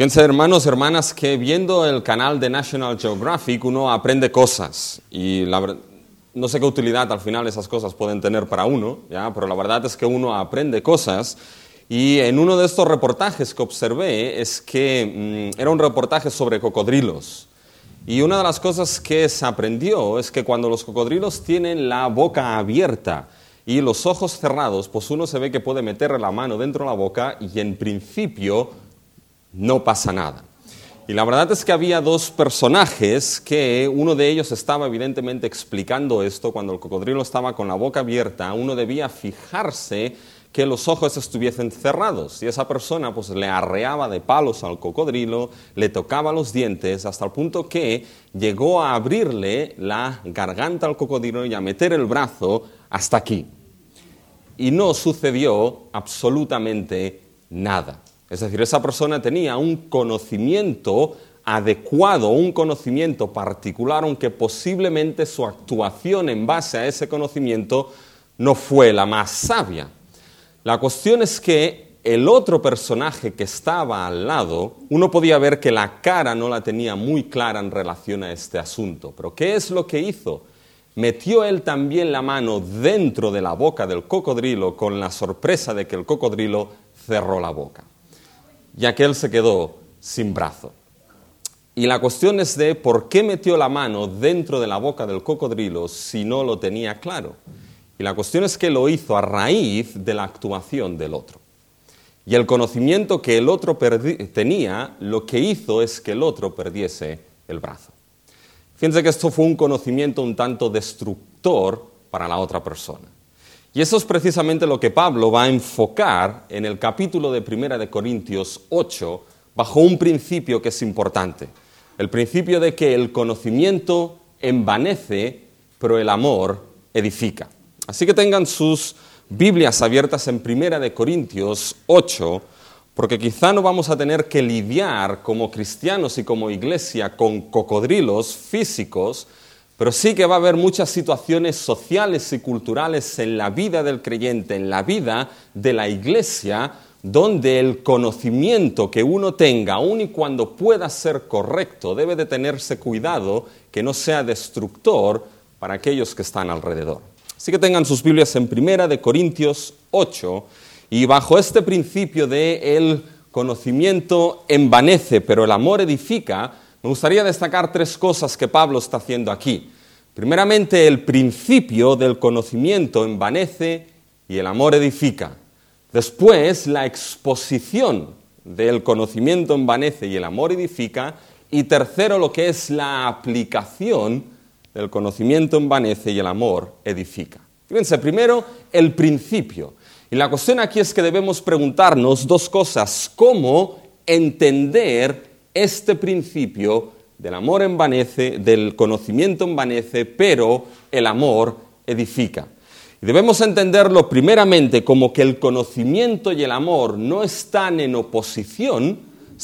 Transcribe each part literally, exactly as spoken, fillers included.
Fíjense, hermanos, hermanas, que viendo el canal de National Geographic uno aprende cosas y la, no sé qué utilidad al final esas cosas pueden tener para uno, ¿ya? Pero la verdad es que uno aprende cosas y en uno de estos reportajes que observé es que mmm, era un reportaje sobre cocodrilos y una de las cosas que se aprendió es que cuando los cocodrilos tienen la boca abierta y los ojos cerrados, pues uno se ve que puede meter la mano dentro de la boca y en principio no pasa nada. Y la verdad es que había dos personajes que uno de ellos estaba evidentemente explicando esto. Cuando el cocodrilo estaba con la boca abierta, uno debía fijarse que los ojos estuviesen cerrados. Y esa persona pues le arreaba de palos al cocodrilo, le tocaba los dientes, hasta el punto que llegó a abrirle la garganta al cocodrilo y a meter el brazo hasta aquí. Y no sucedió absolutamente nada. Es decir, esa persona tenía un conocimiento adecuado, un conocimiento particular, aunque posiblemente su actuación en base a ese conocimiento no fue la más sabia. La cuestión es que el otro personaje que estaba al lado, uno podía ver que la cara no la tenía muy clara en relación a este asunto. Pero ¿qué es lo que hizo? Metió él también la mano dentro de la boca del cocodrilo con la sorpresa de que el cocodrilo cerró la boca. Y aquel se quedó sin brazo. Y la cuestión es de por qué metió la mano dentro de la boca del cocodrilo si no lo tenía claro. Y la cuestión es que lo hizo a raíz de la actuación del otro. Y el conocimiento que el otro tenía, lo que hizo es que el otro perdiese el brazo. Fíjense que esto fue un conocimiento un tanto destructor para la otra persona. Y eso es precisamente lo que Pablo va a enfocar en el capítulo de Primera de Corintios ocho, bajo un principio que es importante. El principio de que el conocimiento envanece, pero el amor edifica. Así que tengan sus Biblias abiertas en Primera de Corintios ocho, porque quizá no vamos a tener que lidiar como cristianos y como iglesia con cocodrilos físicos, pero sí que va a haber muchas situaciones sociales y culturales en la vida del creyente, en la vida de la iglesia, donde el conocimiento que uno tenga, aun y cuando pueda ser correcto, debe de tenerse cuidado que no sea destructor para aquellos que están alrededor. Así que tengan sus Biblias en Primera de Corintios ocho, y bajo este principio de el conocimiento envanece, pero el amor edifica, me gustaría destacar tres cosas que Pablo está haciendo aquí. Primeramente, el principio del conocimiento envanece y el amor edifica. Después, la exposición del conocimiento envanece y el amor edifica. Y tercero, lo que es la aplicación del conocimiento envanece y el amor edifica. Fíjense, primero, el principio. Y la cuestión aquí es que debemos preguntarnos dos cosas. ¿Cómo entender este principio del amor envanece, del conocimiento envanece, pero el amor edifica? Y debemos entenderlo primeramente como que el conocimiento y el amor no están en oposición,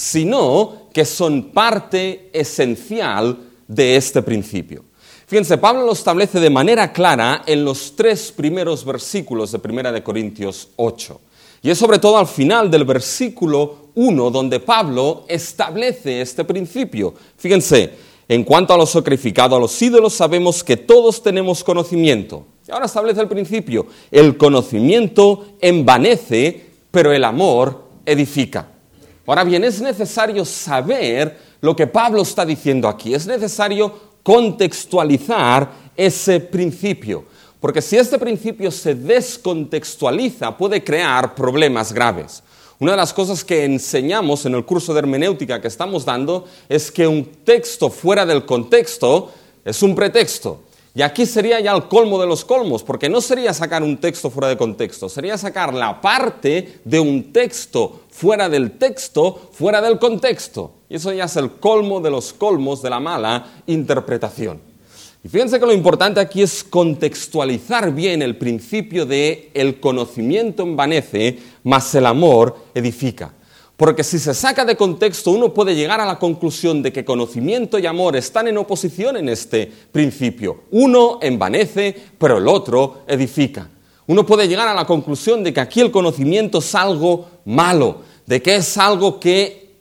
sino que son parte esencial de este principio. Fíjense, Pablo lo establece de manera clara en los tres primeros versículos de Primera de Corintios ocho. Y es sobre todo al final del versículo uno donde Pablo establece este principio. Fíjense, en cuanto a lo sacrificado a los ídolos, sabemos que todos tenemos conocimiento. Y ahora establece el principio. El conocimiento envanece, pero el amor edifica. Ahora bien, es necesario saber lo que Pablo está diciendo aquí. Es necesario contextualizar ese principio. Porque si este principio se descontextualiza, puede crear problemas graves. Una de las cosas que enseñamos en el curso de hermenéutica que estamos dando es que un texto fuera del contexto es un pretexto. Y aquí sería ya el colmo de los colmos, porque no sería sacar un texto fuera de contexto, sería sacar la parte de un texto fuera del texto, fuera del contexto. Y eso ya es el colmo de los colmos de la mala interpretación. Y fíjense que lo importante aquí es contextualizar bien el principio de el conocimiento envanece, mas el amor edifica. Porque si se saca de contexto, uno puede llegar a la conclusión de que conocimiento y amor están en oposición en este principio. Uno envanece, pero el otro edifica. Uno puede llegar a la conclusión de que aquí el conocimiento es algo malo, de que es algo que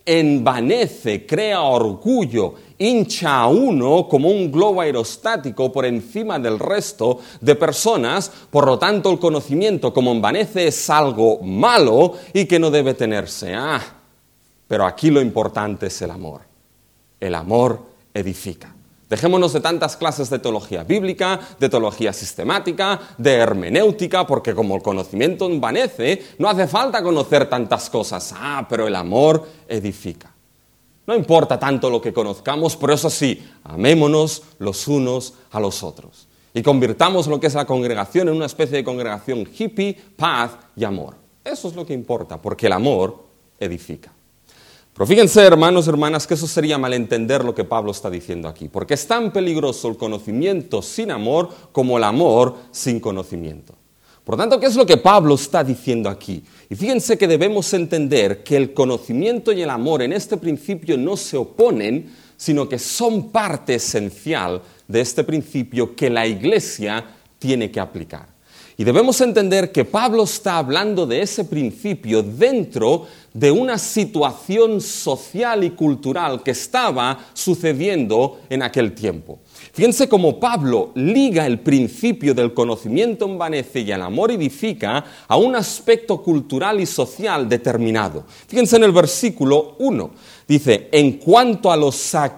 envanece, crea orgullo, hincha a uno como un globo aerostático por encima del resto de personas. Por lo tanto, el conocimiento, como envanece, es algo malo y que no debe tenerse. Ah, pero aquí lo importante es el amor. El amor edifica. Dejémonos de tantas clases de teología bíblica, de teología sistemática, de hermenéutica, porque como el conocimiento envanece, no hace falta conocer tantas cosas. Ah, pero el amor edifica. No importa tanto lo que conozcamos, pero eso sí, amémonos los unos a los otros. Y convirtamos lo que es la congregación en una especie de congregación hippie, paz y amor. Eso es lo que importa, porque el amor edifica. Pero fíjense, hermanos, hermanas, que eso sería malentender lo que Pablo está diciendo aquí, porque es tan peligroso el conocimiento sin amor como el amor sin conocimiento. Por lo tanto, ¿qué es lo que Pablo está diciendo aquí? Y fíjense que debemos entender que el conocimiento y el amor en este principio no se oponen, sino que son parte esencial de este principio que la Iglesia tiene que aplicar. Y debemos entender que Pablo está hablando de ese principio dentro de una situación social y cultural que estaba sucediendo en aquel tiempo. Fíjense cómo Pablo liga el principio del conocimiento envanece y el amor edifica a un aspecto cultural y social determinado. Fíjense en el versículo uno, dice, en cuanto a lo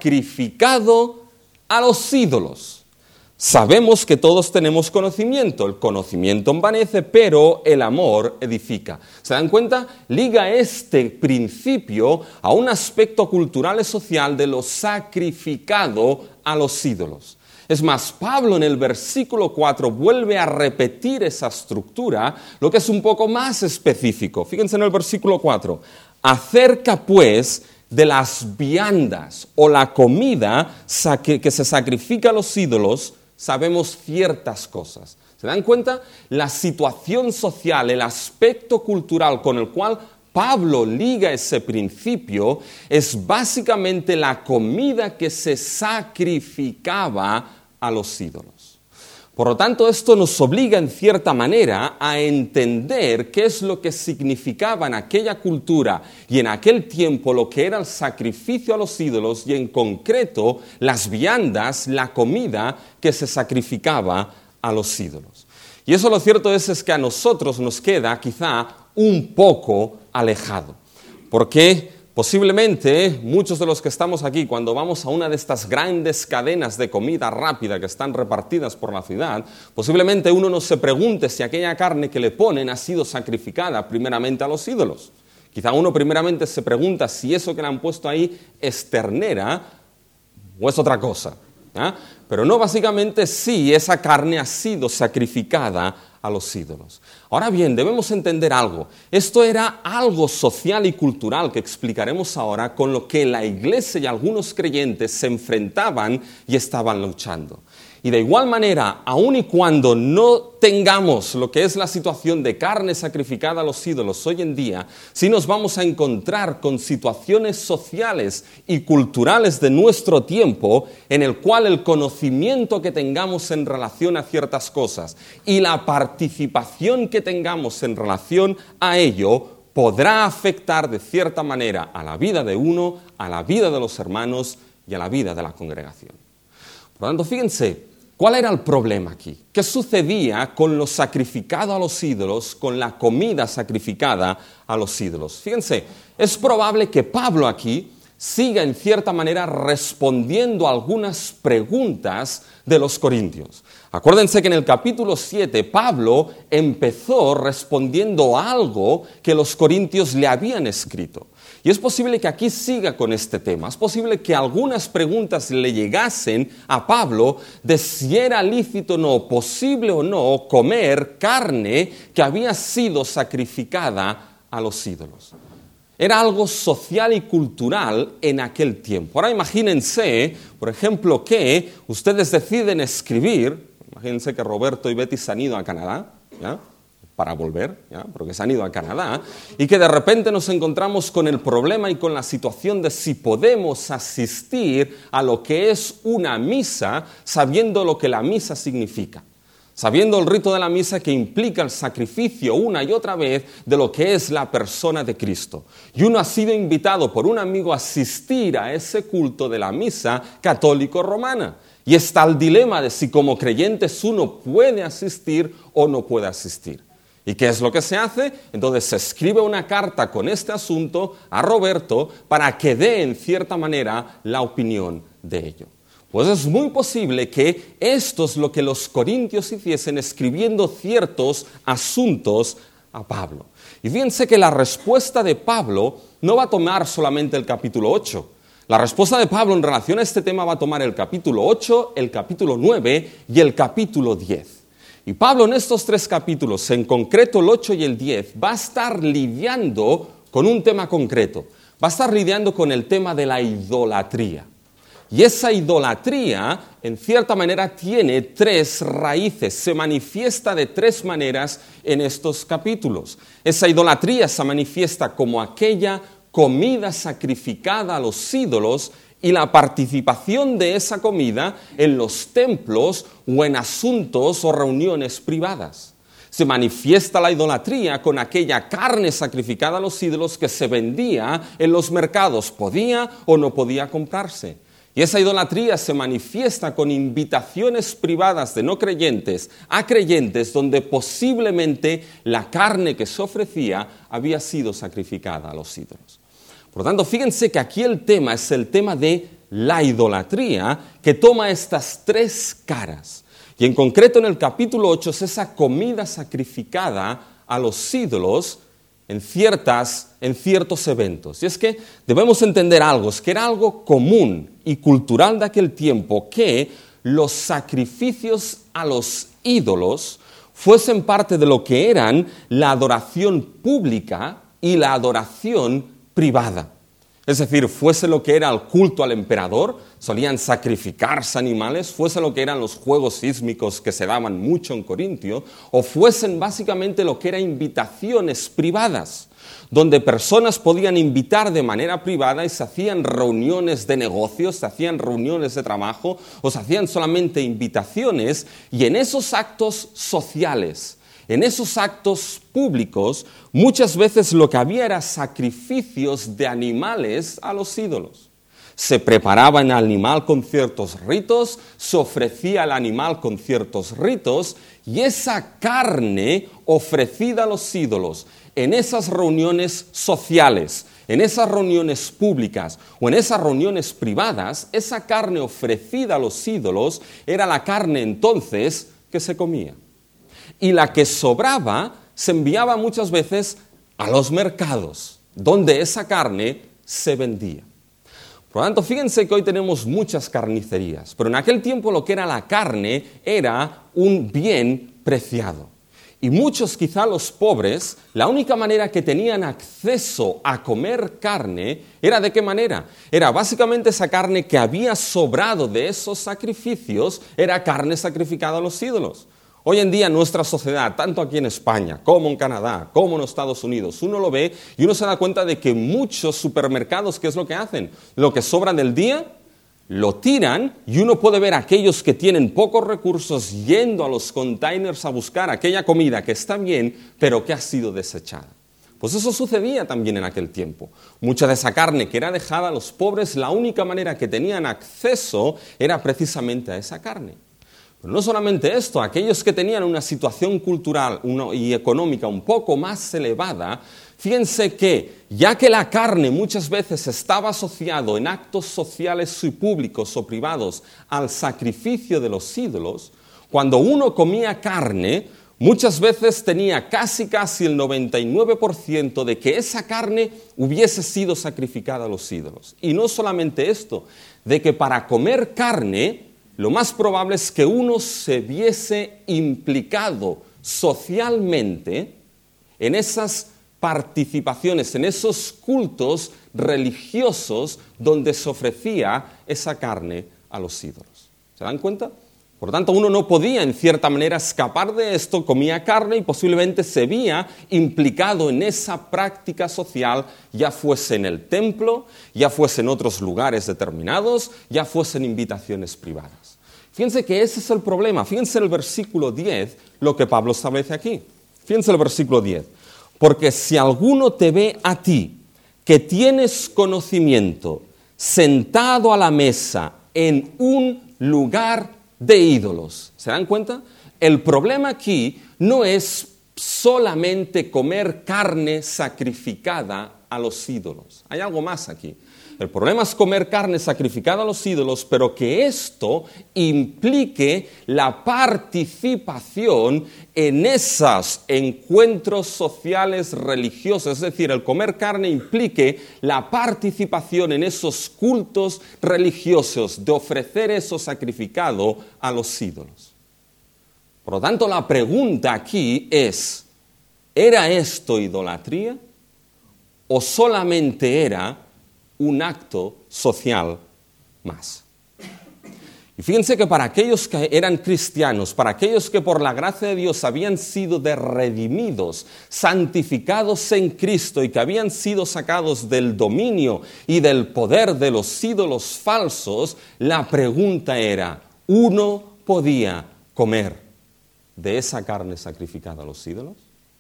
sacrificado a los ídolos. Sabemos que todos tenemos conocimiento, el conocimiento envanece, pero el amor edifica. ¿Se dan cuenta? Liga este principio a un aspecto cultural y social de lo sacrificado a los ídolos. Es más, Pablo en el versículo cuatro vuelve a repetir esa estructura, lo que es un poco más específico. Fíjense en el versículo cuatro. Acerca pues de las viandas o la comida que se sacrifica a los ídolos, sabemos ciertas cosas. ¿Se dan cuenta? La situación social, el aspecto cultural con el cual Pablo liga ese principio es básicamente la comida que se sacrificaba a los ídolos. Por lo tanto, esto nos obliga en cierta manera a entender qué es lo que significaba en aquella cultura y en aquel tiempo lo que era el sacrificio a los ídolos y en concreto las viandas, la comida que se sacrificaba a los ídolos. Y eso lo cierto es, es que a nosotros nos queda quizá un poco alejado. Porque posiblemente muchos de los que estamos aquí, cuando vamos a una de estas grandes cadenas de comida rápida que están repartidas por la ciudad, posiblemente uno no se pregunte si aquella carne que le ponen ha sido sacrificada primeramente a los ídolos. Quizá uno primeramente se pregunta si eso que le han puesto ahí es ternera o es otra cosa. ¿eh? Pero no, básicamente sí, esa carne ha sido sacrificada a los ídolos. Ahora bien, debemos entender algo. Esto era algo social y cultural que explicaremos ahora con lo que la iglesia y algunos creyentes se enfrentaban y estaban luchando. Y de igual manera, aun y cuando no tengamos lo que es la situación de carne sacrificada a los ídolos hoy en día, sí nos vamos a encontrar con situaciones sociales y culturales de nuestro tiempo en el cual el conocimiento que tengamos en relación a ciertas cosas y la participación que tengamos en relación a ello podrá afectar de cierta manera a la vida de uno, a la vida de los hermanos y a la vida de la congregación. Por lo tanto, fíjense, ¿cuál era el problema aquí? ¿Qué sucedía con lo sacrificado a los ídolos, con la comida sacrificada a los ídolos? Fíjense, es probable que Pablo aquí siga en cierta manera respondiendo a algunas preguntas de los corintios. Acuérdense que en el capítulo siete Pablo empezó respondiendo a algo que los corintios le habían escrito. Y es posible que aquí siga con este tema. Es posible que algunas preguntas le llegasen a Pablo de si era lícito o no, posible o no, comer carne que había sido sacrificada a los ídolos. Era algo social y cultural en aquel tiempo. Ahora imagínense, por ejemplo, que ustedes deciden escribir, imagínense que Roberto y Betty se han ido a Canadá, ¿ya? para volver, ¿ya? porque se han ido a Canadá, y que de repente nos encontramos con el problema y con la situación de si podemos asistir a lo que es una misa sabiendo lo que la misa significa. sabiendo el rito de la misa que implica el sacrificio una y otra vez de lo que es la persona de Cristo. Y uno ha sido invitado por un amigo a asistir a ese culto de la misa católico-romana. Y está el dilema de si como creyentes uno puede asistir o no puede asistir. ¿Y qué es lo que se hace? Entonces se escribe una carta con este asunto a Roberto para que dé en cierta manera la opinión de ello. Pues es muy posible que esto es lo que los corintios hiciesen escribiendo ciertos asuntos a Pablo. Y fíjense que la respuesta de Pablo no va a tomar solamente el capítulo ocho. La respuesta de Pablo en relación a este tema va a tomar el capítulo ocho, el capítulo nueve y el capítulo diez. Y Pablo en estos tres capítulos, en concreto el ocho y el diez, va a estar lidiando con un tema concreto. Va a estar lidiando con el tema de la idolatría. Y esa idolatría, en cierta manera, tiene tres raíces, se manifiesta de tres maneras en estos capítulos. Esa idolatría se manifiesta como aquella comida sacrificada a los ídolos y la participación de esa comida en los templos o en asuntos o reuniones privadas. Se manifiesta la idolatría con aquella carne sacrificada a los ídolos que se vendía en los mercados, podía o no podía comprarse. Y esa idolatría se manifiesta con invitaciones privadas de no creyentes a creyentes donde posiblemente la carne que se ofrecía había sido sacrificada a los ídolos. Por lo tanto, fíjense que aquí el tema es el tema de la idolatría que toma estas tres caras. Y en concreto en el capítulo ocho es esa comida sacrificada a los ídolos en, ciertas, en ciertos eventos. Y es que debemos entender algo, es que era algo común y cultural de aquel tiempo que los sacrificios a los ídolos fuesen parte de lo que eran la adoración pública y la adoración privada. Es decir, fuese lo que era el culto al emperador, solían sacrificarse animales, fuese lo que eran los juegos sísmicos que se daban mucho en Corintio, o fuesen básicamente lo que eran invitaciones privadas, donde personas podían invitar de manera privada y se hacían reuniones de negocios, se hacían reuniones de trabajo, o se hacían solamente invitaciones, y en esos actos sociales, en esos actos públicos, muchas veces lo que había era sacrificios de animales a los ídolos. Se preparaba el animal con ciertos ritos, se ofrecía el animal con ciertos ritos, y esa carne ofrecida a los ídolos en esas reuniones sociales, en esas reuniones públicas o en esas reuniones privadas, esa carne ofrecida a los ídolos era la carne entonces que se comía. Y la que sobraba se enviaba muchas veces a los mercados, donde esa carne se vendía. Por lo tanto, fíjense que hoy tenemos muchas carnicerías, pero en aquel tiempo lo que era la carne era un bien preciado. Y muchos, quizá los pobres, la única manera que tenían acceso a comer carne era ¿de qué manera? Era básicamente esa carne que había sobrado de esos sacrificios, era carne sacrificada a los ídolos. Hoy en día en nuestra sociedad, tanto aquí en España, como en Canadá, como en Estados Unidos, uno lo ve y uno se da cuenta de que muchos supermercados, ¿qué es lo que hacen? Lo que sobra del día, lo tiran y uno puede ver a aquellos que tienen pocos recursos yendo a los containers a buscar aquella comida que está bien, pero que ha sido desechada. Pues eso sucedía también en aquel tiempo. Mucha de esa carne que era dejada a los pobres, la única manera que tenían acceso era precisamente a esa carne. Pero no solamente esto, aquellos que tenían una situación cultural y económica un poco más elevada, fíjense que ya que la carne muchas veces estaba asociado en actos sociales y públicos o privados al sacrificio de los ídolos, cuando uno comía carne, muchas veces tenía casi casi el noventa y nueve por ciento de que esa carne hubiese sido sacrificada a los ídolos. Y no solamente esto, de que para comer carne lo más probable es que uno se viese implicado socialmente en esas participaciones, en esos cultos religiosos donde se ofrecía esa carne a los ídolos. ¿Se dan cuenta? Por tanto, uno no podía, en cierta manera, escapar de esto, comía carne y posiblemente se veía implicado en esa práctica social, ya fuese en el templo, ya fuese en otros lugares determinados, ya fuesen invitaciones privadas. Fíjense que ese es el problema. Fíjense en el versículo diez lo que Pablo establece aquí. Fíjense el versículo diez. Porque si alguno te ve a ti, que tienes conocimiento, sentado a la mesa en un lugar de ídolos. ¿Se dan cuenta? El problema aquí no es solamente comer carne sacrificada a los ídolos. Hay algo más aquí. El problema es comer carne sacrificada a los ídolos, pero que esto implique la participación en esos encuentros sociales religiosos. Es decir, el comer carne implique la participación en esos cultos religiosos, de ofrecer eso sacrificado a los ídolos. Por lo tanto, la pregunta aquí es, ¿era esto idolatría o solamente era un acto social más? Y fíjense que para aquellos que eran cristianos, para aquellos que por la gracia de Dios habían sido redimidos, santificados en Cristo y que habían sido sacados del dominio y del poder de los ídolos falsos, la pregunta era, ¿uno podía comer de esa carne sacrificada a los ídolos?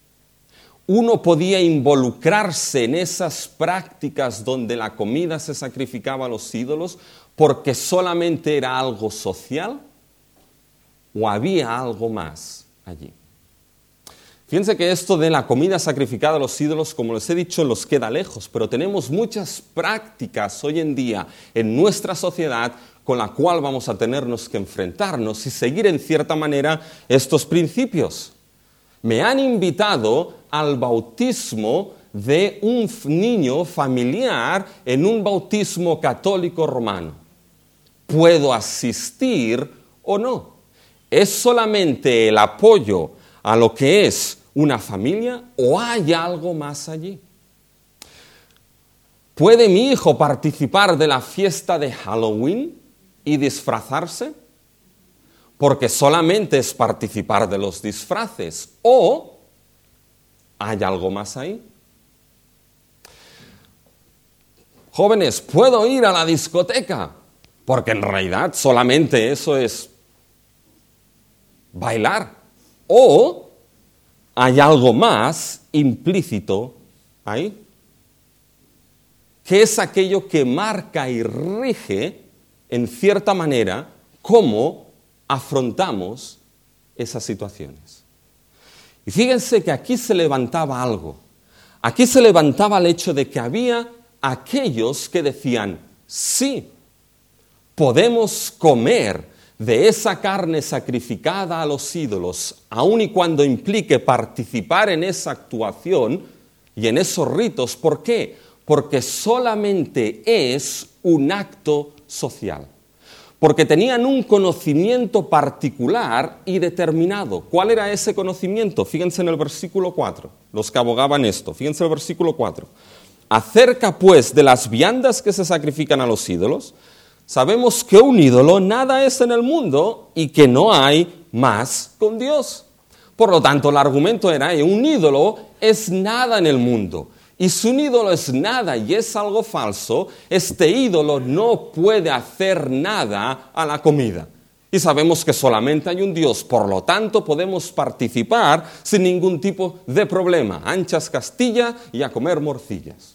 ¿Uno podía involucrarse en esas prácticas donde la comida se sacrificaba a los ídolos porque solamente era algo social? ¿O había algo más allí? Fíjense que esto de la comida sacrificada a los ídolos, como les he dicho, nos queda lejos, pero tenemos muchas prácticas hoy en día en nuestra sociedad con la cual vamos a tenernos que enfrentarnos y seguir en cierta manera estos principios. Me han invitado al bautismo de un niño familiar en un bautismo católico romano. ¿Puedo asistir o no? ¿Es solamente el apoyo a lo que es una familia o hay algo más allí? ¿Puede mi hijo participar de la fiesta de Halloween y disfrazarse? Porque solamente es participar de los disfraces. ¿O hay algo más ahí? Jóvenes, ¿puedo ir a la discoteca? Porque en realidad solamente eso es bailar. ¿O hay algo más implícito ahí? ¿Qué es aquello que marca y rige, en cierta manera, cómo afrontamos esas situaciones? Y fíjense que aquí se levantaba algo. Aquí se levantaba el hecho de que había aquellos que decían, sí, podemos comer de esa carne sacrificada a los ídolos, aun y cuando implique participar en esa actuación y en esos ritos. ¿Por qué? Porque solamente es un acto social. Porque tenían un conocimiento particular y determinado. ¿Cuál era ese conocimiento? Fíjense en el versículo cuatro, los que abogaban esto. Fíjense en el versículo cuatro. Acerca pues de las viandas que se sacrifican a los ídolos, sabemos que un ídolo nada es en el mundo y que no hay más con Dios. Por lo tanto, el argumento era, un ídolo es nada en el mundo. Y si un ídolo es nada y es algo falso, este ídolo no puede hacer nada a la comida. Y sabemos que solamente hay un Dios, por lo tanto podemos participar sin ningún tipo de problema. Anchas Castilla y a comer morcillas.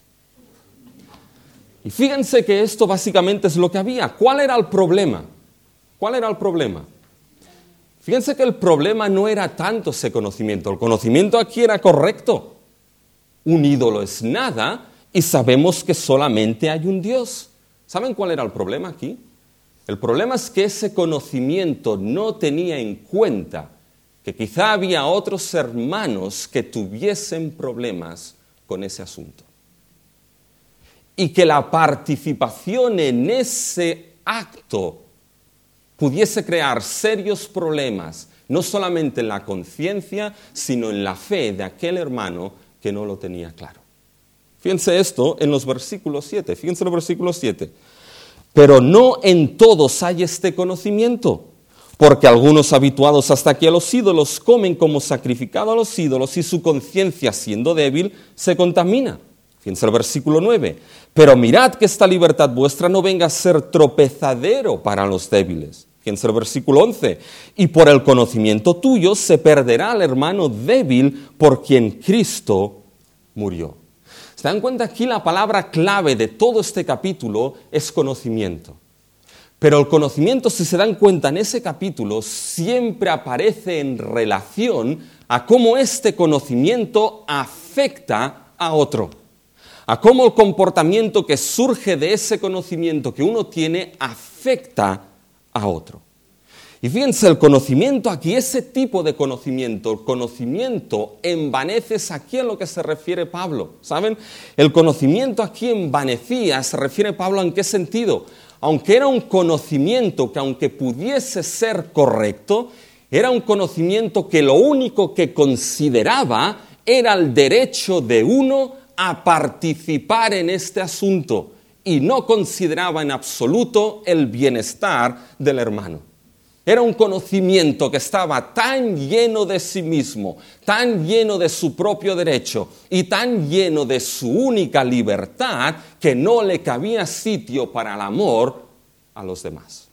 Y fíjense que esto básicamente es lo que había. ¿Cuál era el problema? ¿Cuál era el problema? Fíjense que el problema no era tanto ese conocimiento. El conocimiento aquí era correcto. Un ídolo es nada y sabemos que solamente hay un Dios. ¿Saben cuál era el problema aquí? El problema es que ese conocimiento no tenía en cuenta que quizá había otros hermanos que tuviesen problemas con ese asunto. Y que la participación en ese acto pudiese crear serios problemas, no solamente en la conciencia, sino en la fe de aquel hermano que no lo tenía claro. Fíjense esto en los versículos siete. Fíjense en el versículo siete. Pero no en todos hay este conocimiento, porque algunos habituados hasta aquí a los ídolos comen como sacrificado a los ídolos y su conciencia, siendo débil, se contamina. Fíjense el versículo nueve. Pero mirad que esta libertad vuestra no venga a ser tropezadero para los débiles. Fíjense el versículo once. Y por el conocimiento tuyo se perderá el hermano débil por quien Cristo murió. ¿Se dan cuenta? Aquí la palabra clave de todo este capítulo es conocimiento. Pero el conocimiento, si se dan cuenta en ese capítulo, siempre aparece en relación a cómo este conocimiento afecta a otro. A cómo el comportamiento que surge de ese conocimiento que uno tiene afecta a otro. Y fíjense, el conocimiento aquí, ese tipo de conocimiento, el conocimiento envanece, es aquí a lo que se refiere Pablo, ¿saben? El conocimiento aquí envanecía, se refiere Pablo ¿en qué sentido? Aunque era un conocimiento que aunque pudiese ser correcto, era un conocimiento que lo único que consideraba era el derecho de uno a participar en este asunto y no consideraba en absoluto el bienestar del hermano. Era un conocimiento que estaba tan lleno de sí mismo, tan lleno de su propio derecho y tan lleno de su única libertad que no le cabía sitio para el amor a los demás.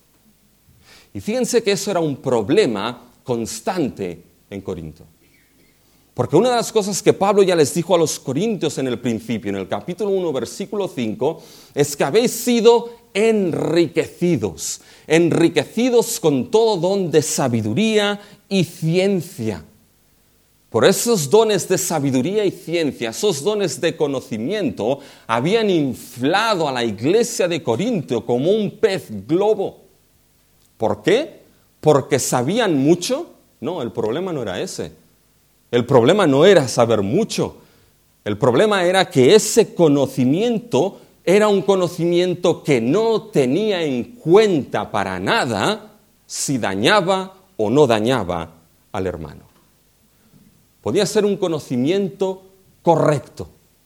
Y fíjense que eso era un problema constante en Corinto. Porque una de las cosas que Pablo ya les dijo a los corintios en el principio, en el capítulo uno, versículo cinco, es que habéis sido enriquecidos, enriquecidos con todo don de sabiduría y ciencia. Por esos dones de sabiduría y ciencia, esos dones de conocimiento, habían inflado a la iglesia de Corinto como un pez globo. ¿Por qué? ¿Porque sabían mucho? No, el problema no era ese. El problema no era saber mucho. El problema era que ese conocimiento era un conocimiento que no tenía en cuenta para nada si dañaba o no dañaba al hermano. Podía ser un conocimiento correcto,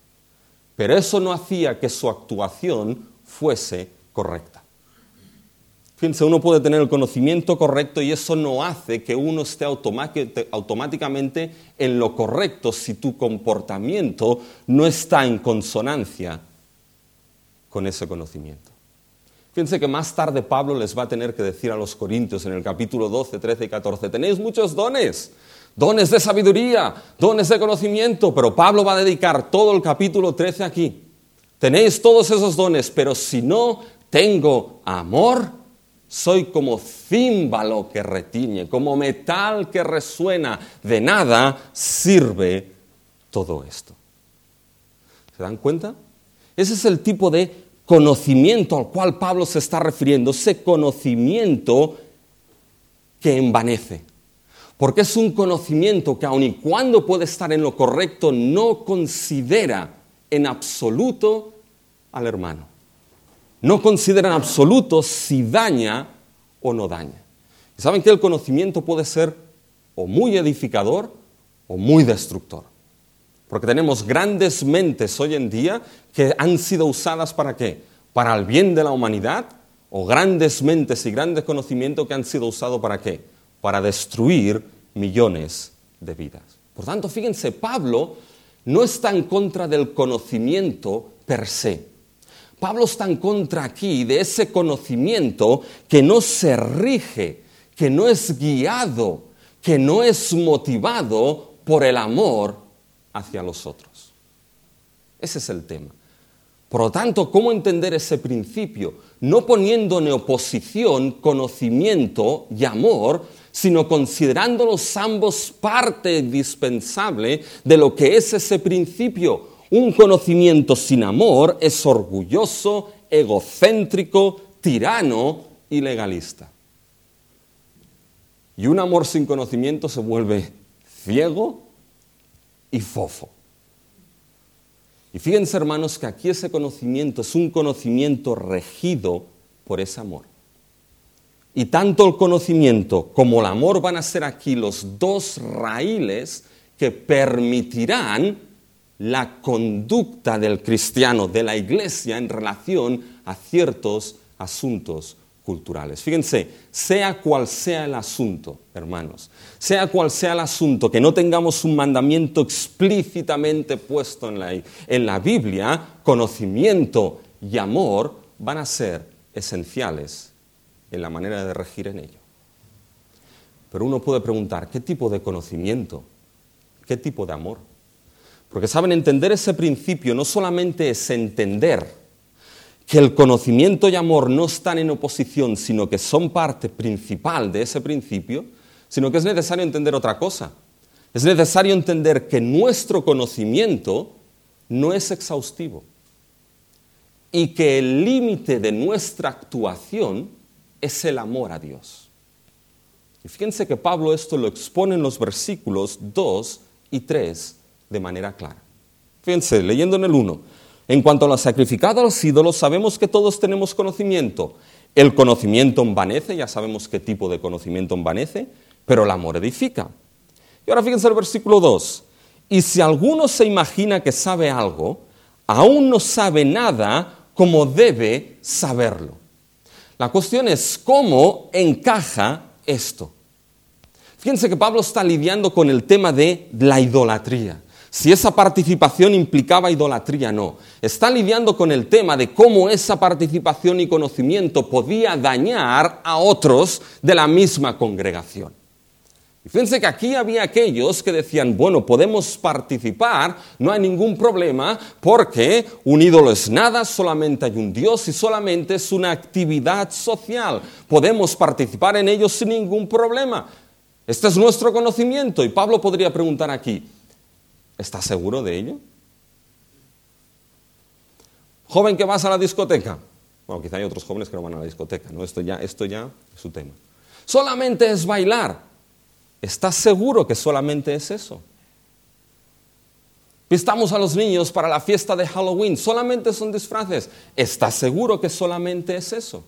pero eso no hacía que su actuación fuese correcta. Fíjense, uno puede tener el conocimiento correcto y eso no hace que uno esté automáticamente en lo correcto si tu comportamiento no está en consonancia con ese conocimiento. Fíjense que más tarde Pablo les va a tener que decir a los corintios en el capítulo doce, trece y catorce, tenéis muchos dones, dones de sabiduría, dones de conocimiento, pero Pablo va a dedicar todo el capítulo trece aquí. Tenéis todos esos dones, pero si no tengo amor, soy como címbalo que retiñe, como metal que resuena. De nada sirve todo esto. ¿Se dan cuenta? Ese es el tipo de conocimiento al cual Pablo se está refiriendo, ese conocimiento que envanece. Porque es un conocimiento que aun y cuando puede estar en lo correcto, no considera en absoluto al hermano. No considera en absoluto si daña o no daña. Y saben que el conocimiento puede ser o muy edificador o muy destructor. Porque tenemos grandes mentes hoy en día que han sido usadas ¿para qué? Para el bien de la humanidad, o grandes mentes y grandes conocimientos que han sido usados ¿para qué? Para destruir millones de vidas. Por tanto, fíjense, Pablo no está en contra del conocimiento per se. Pablo está en contra aquí de ese conocimiento que no se rige, que no es guiado, que no es motivado por el amor hacia los otros. Ese es el tema. Por lo tanto, ¿cómo entender ese principio? No poniendo en oposición conocimiento y amor, sino considerándolos ambos parte indispensable de lo que es ese principio. Un conocimiento sin amor es orgulloso, egocéntrico, tirano y legalista. Y un amor sin conocimiento se vuelve ciego y fofo. Y fíjense, hermanos, que aquí ese conocimiento es un conocimiento regido por ese amor. Y tanto el conocimiento como el amor van a ser aquí los dos raíles que permitirán la conducta del cristiano, de la iglesia, en relación a ciertos asuntos culturales. Fíjense, sea cual sea el asunto, hermanos, sea cual sea el asunto, que no tengamos un mandamiento explícitamente puesto en la, en la Biblia, conocimiento y amor van a ser esenciales en la manera de regir en ello. Pero uno puede preguntar, ¿qué tipo de conocimiento? ¿Qué tipo de amor? Porque saben, entender ese principio no solamente es entender que el conocimiento y amor no están en oposición, sino que son parte principal de ese principio, sino que es necesario entender otra cosa. Es necesario entender que nuestro conocimiento no es exhaustivo y que el límite de nuestra actuación es el amor a Dios. Y fíjense que Pablo esto lo expone en los versículos dos y tres de manera clara. Fíjense, leyendo en el uno, en cuanto a lo sacrificado a los ídolos, sabemos que todos tenemos conocimiento. El conocimiento envanece, ya sabemos qué tipo de conocimiento envanece, pero el amor edifica. Y ahora fíjense el versículo dos. Y si alguno se imagina que sabe algo, aún no sabe nada como debe saberlo. La cuestión es cómo encaja esto. Fíjense que Pablo está lidiando con el tema de la idolatría. Si esa participación implicaba idolatría, no. Está lidiando con el tema de cómo esa participación y conocimiento podía dañar a otros de la misma congregación. Y fíjense que aquí había aquellos que decían, bueno, podemos participar, no hay ningún problema, porque un ídolo es nada, solamente hay un Dios y solamente es una actividad social. Podemos participar en ello sin ningún problema. Este es nuestro conocimiento. Y Pablo podría preguntar aquí, ¿estás seguro de ello? Joven que vas a la discoteca. Bueno, quizá hay otros jóvenes que no van a la discoteca, ¿no? Esto ya, esto ya es su tema. Solamente es bailar. ¿Estás seguro que solamente es eso? Vistamos a los niños para la fiesta de Halloween. Solamente son disfraces. ¿Estás seguro que solamente es eso?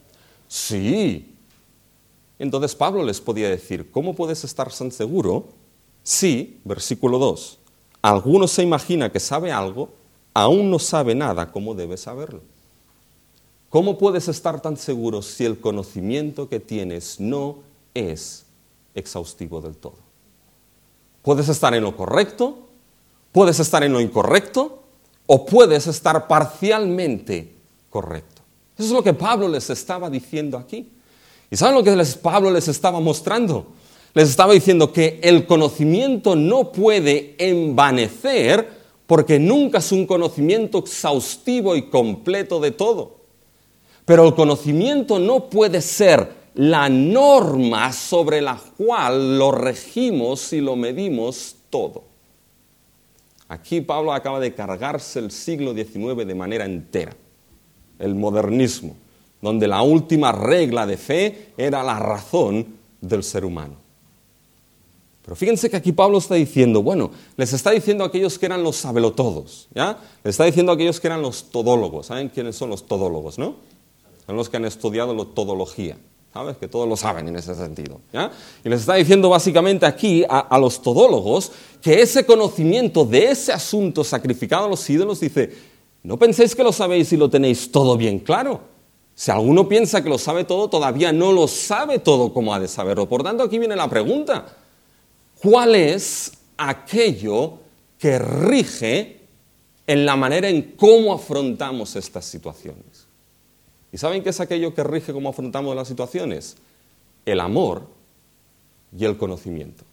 Sí. Entonces Pablo les podía decir, ¿cómo puedes estar tan seguro si, versículo dos, alguno se imagina que sabe algo, aún no sabe nada como debe saberlo? ¿Cómo puedes estar tan seguro si el conocimiento que tienes no es exhaustivo del todo? Puedes estar en lo correcto, puedes estar en lo incorrecto, o puedes estar parcialmente correcto. Eso es lo que Pablo les estaba diciendo aquí. ¿Y saben lo que les, Pablo les estaba mostrando? Les estaba diciendo que el conocimiento no puede envanecer porque nunca es un conocimiento exhaustivo y completo de todo. Pero el conocimiento no puede ser la norma sobre la cual lo regimos y lo medimos todo. Aquí Pablo acaba de cargarse el siglo diecinueve de manera entera, el modernismo, donde la última regla de fe era la razón del ser humano. Pero fíjense que aquí Pablo está diciendo, bueno, les está diciendo a aquellos que eran los sabelotodos, ¿ya? Les está diciendo a aquellos que eran los todólogos. ¿Saben quiénes son los todólogos, no? Son los que han estudiado la todología. ¿Sabes? Que todos lo saben en ese sentido, ¿ya? Y les está diciendo básicamente aquí a, a los todólogos que ese conocimiento de ese asunto sacrificado a los ídolos, dice, no penséis que lo sabéis y lo tenéis todo bien claro. Si alguno piensa que lo sabe todo, todavía no lo sabe todo como ha de saberlo. Por tanto, aquí viene la pregunta, ¿cuál es aquello que rige en la manera en cómo afrontamos estas situaciones? ¿Y saben qué es aquello que rige cómo afrontamos las situaciones? El amor y el conocimiento.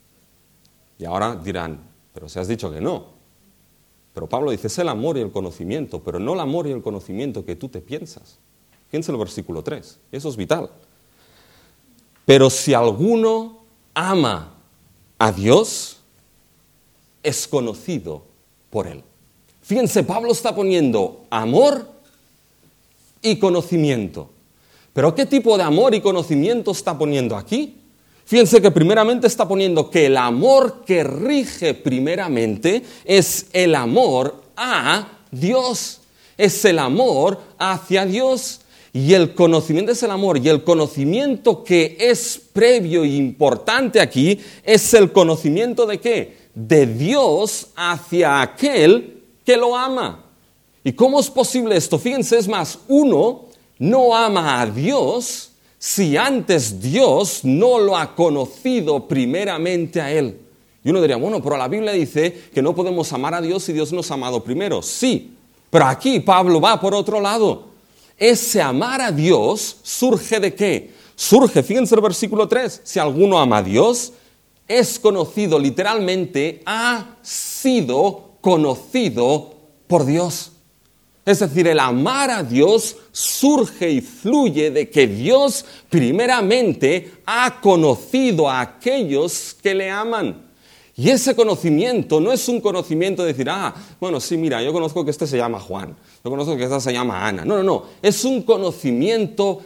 Y ahora dirán, pero si has dicho que no. Pero Pablo dice, es el amor y el conocimiento, pero no el amor y el conocimiento que tú te piensas. Fíjense el versículo tres, eso es vital. Pero si alguno ama a Dios, es conocido por Él. Fíjense, Pablo está poniendo amor y conocimiento. ¿Pero qué tipo de amor y conocimiento está poniendo aquí? Fíjense que primeramente está poniendo que el amor que rige primeramente es el amor a Dios. Es el amor hacia Dios. Y el conocimiento es el amor. Y el conocimiento que es previo e importante aquí es el conocimiento ¿de qué? De Dios hacia aquel que lo ama. ¿Y cómo es posible esto? Fíjense, es más, uno no ama a Dios si antes Dios no lo ha conocido primeramente a Él. Y uno diría, bueno, pero la Biblia dice que no podemos amar a Dios si Dios nos ha amado primero. Sí, pero aquí Pablo va por otro lado. Ese amar a Dios surge ¿de qué? Surge, fíjense el versículo tres, si alguno ama a Dios, es conocido, literalmente, ha sido conocido por Dios. Es decir, el amar a Dios surge y fluye de que Dios primeramente ha conocido a aquellos que le aman. Y ese conocimiento no es un conocimiento de decir, ah, bueno, sí, mira, yo conozco que este se llama Juan, yo conozco que esta se llama Ana. No, no, no, es un conocimiento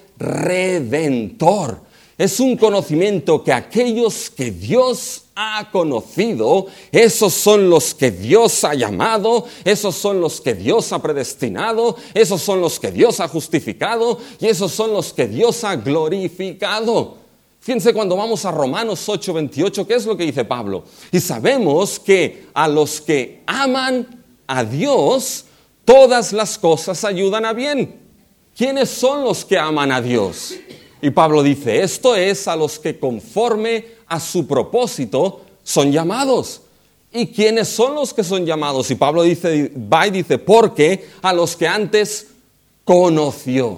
redentor. Es un conocimiento que aquellos que Dios ha conocido, esos son los que Dios ha llamado, esos son los que Dios ha predestinado, esos son los que Dios ha justificado y esos son los que Dios ha glorificado. Fíjense cuando vamos a Romanos ocho veintiocho, ¿qué es lo que dice Pablo? Y sabemos que a los que aman a Dios, todas las cosas ayudan a bien. ¿Quiénes son los que aman a Dios? Y Pablo dice, esto es a los que conforme a su propósito son llamados. ¿Y quiénes son los que son llamados? Y Pablo dice, va y dice, porque a los que antes conoció,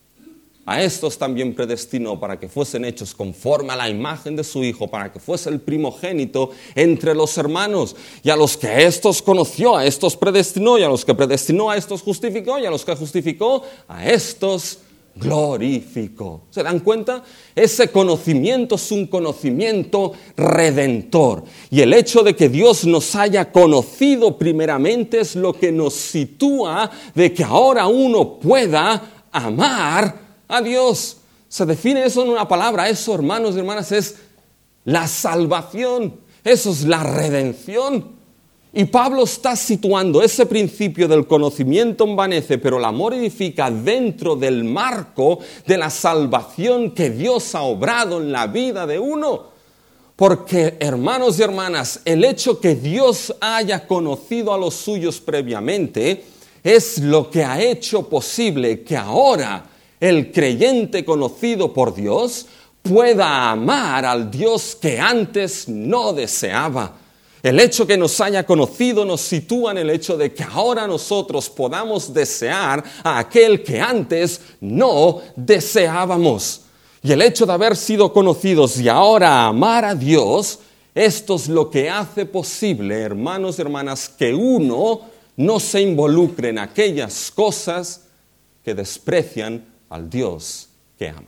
a estos también predestinó para que fuesen hechos conforme a la imagen de su Hijo, para que fuese el primogénito entre los hermanos. Y a los que a estos conoció, a estos predestinó, y a los que predestinó, a estos justificó, y a los que justificó, a estos glorificó. ¿Se dan cuenta? Ese conocimiento es un conocimiento redentor. Y el hecho de que Dios nos haya conocido primeramente es lo que nos sitúa de que ahora uno pueda amar a Dios. Se define eso en una palabra. Eso, hermanos y hermanas, es la salvación. Eso es la redención. Y Pablo está situando ese principio del conocimiento envanece, pero el amor edifica dentro del marco de la salvación que Dios ha obrado en la vida de uno. Porque, hermanos y hermanas, el hecho que Dios haya conocido a los suyos previamente es lo que ha hecho posible que ahora el creyente conocido por Dios pueda amar al Dios que antes no deseaba. El hecho que nos haya conocido nos sitúa en el hecho de que ahora nosotros podamos desear a aquel que antes no deseábamos. Y el hecho de haber sido conocidos y ahora amar a Dios, esto es lo que hace posible, hermanos y hermanas, que uno no se involucre en aquellas cosas que desprecian al Dios que ama.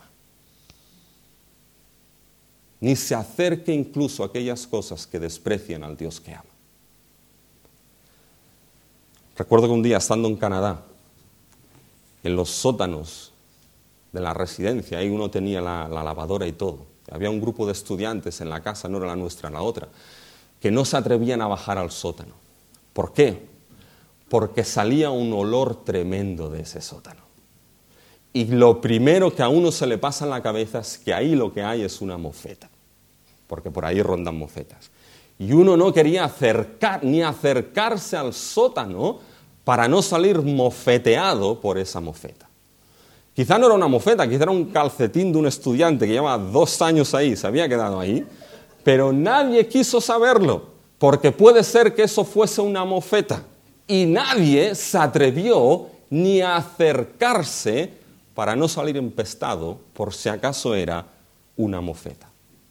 Ni se acerque incluso a aquellas cosas que desprecian al Dios que ama. Recuerdo que un día, estando en Canadá, en los sótanos de la residencia, ahí uno tenía la, la lavadora y todo. Había un grupo de estudiantes en la casa, no era la nuestra, la otra, que no se atrevían a bajar al sótano. ¿Por qué? Porque salía un olor tremendo de ese sótano. Y lo primero que a uno se le pasa en la cabeza es que ahí lo que hay es una mofeta, porque por ahí rondan mofetas. Y uno no quería acercar, ni acercarse al sótano para no salir mofeteado por esa mofeta. Quizá no era una mofeta, quizá era un calcetín de un estudiante que lleva dos años ahí, se había quedado ahí, pero nadie quiso saberlo, porque puede ser que eso fuese una mofeta. Y nadie se atrevió ni a acercarse para no salir empestado por si acaso era una mofeta.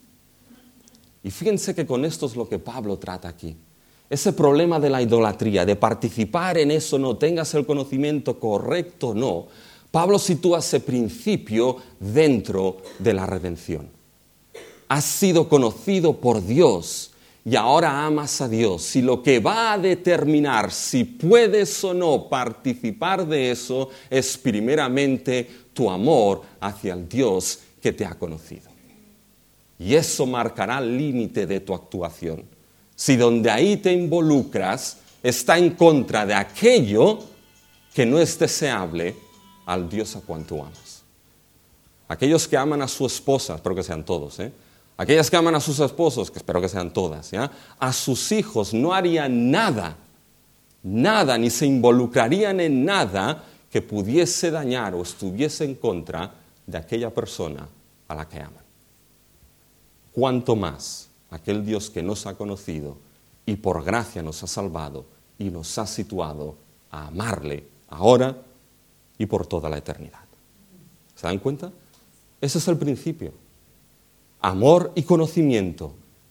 Y fíjense que con esto es lo que Pablo trata aquí. Ese problema de la idolatría, de participar en eso, no tengas el conocimiento correcto o no, Pablo sitúa ese principio dentro de la redención. Has sido conocido por Dios y ahora amas a Dios. Y lo que va a determinar si puedes o no participar de eso es primeramente tu amor hacia el Dios que te ha conocido. Y eso marcará el límite de tu actuación. Si donde ahí te involucras está en contra de aquello que no es deseable al Dios a cuanto amas. Aquellos que aman a su esposa, espero que sean todos, ¿eh? Aquellas que aman a sus esposos, que espero que sean todas, ¿ya? A sus hijos no harían nada, nada, ni se involucrarían en nada que pudiese dañar o estuviese en contra de aquella persona a la que aman. Cuanto más aquel Dios que nos ha conocido y por gracia nos ha salvado y nos ha situado a amarle ahora y por toda la eternidad. ¿Se dan cuenta? Ese es el principio. Amor y conocimiento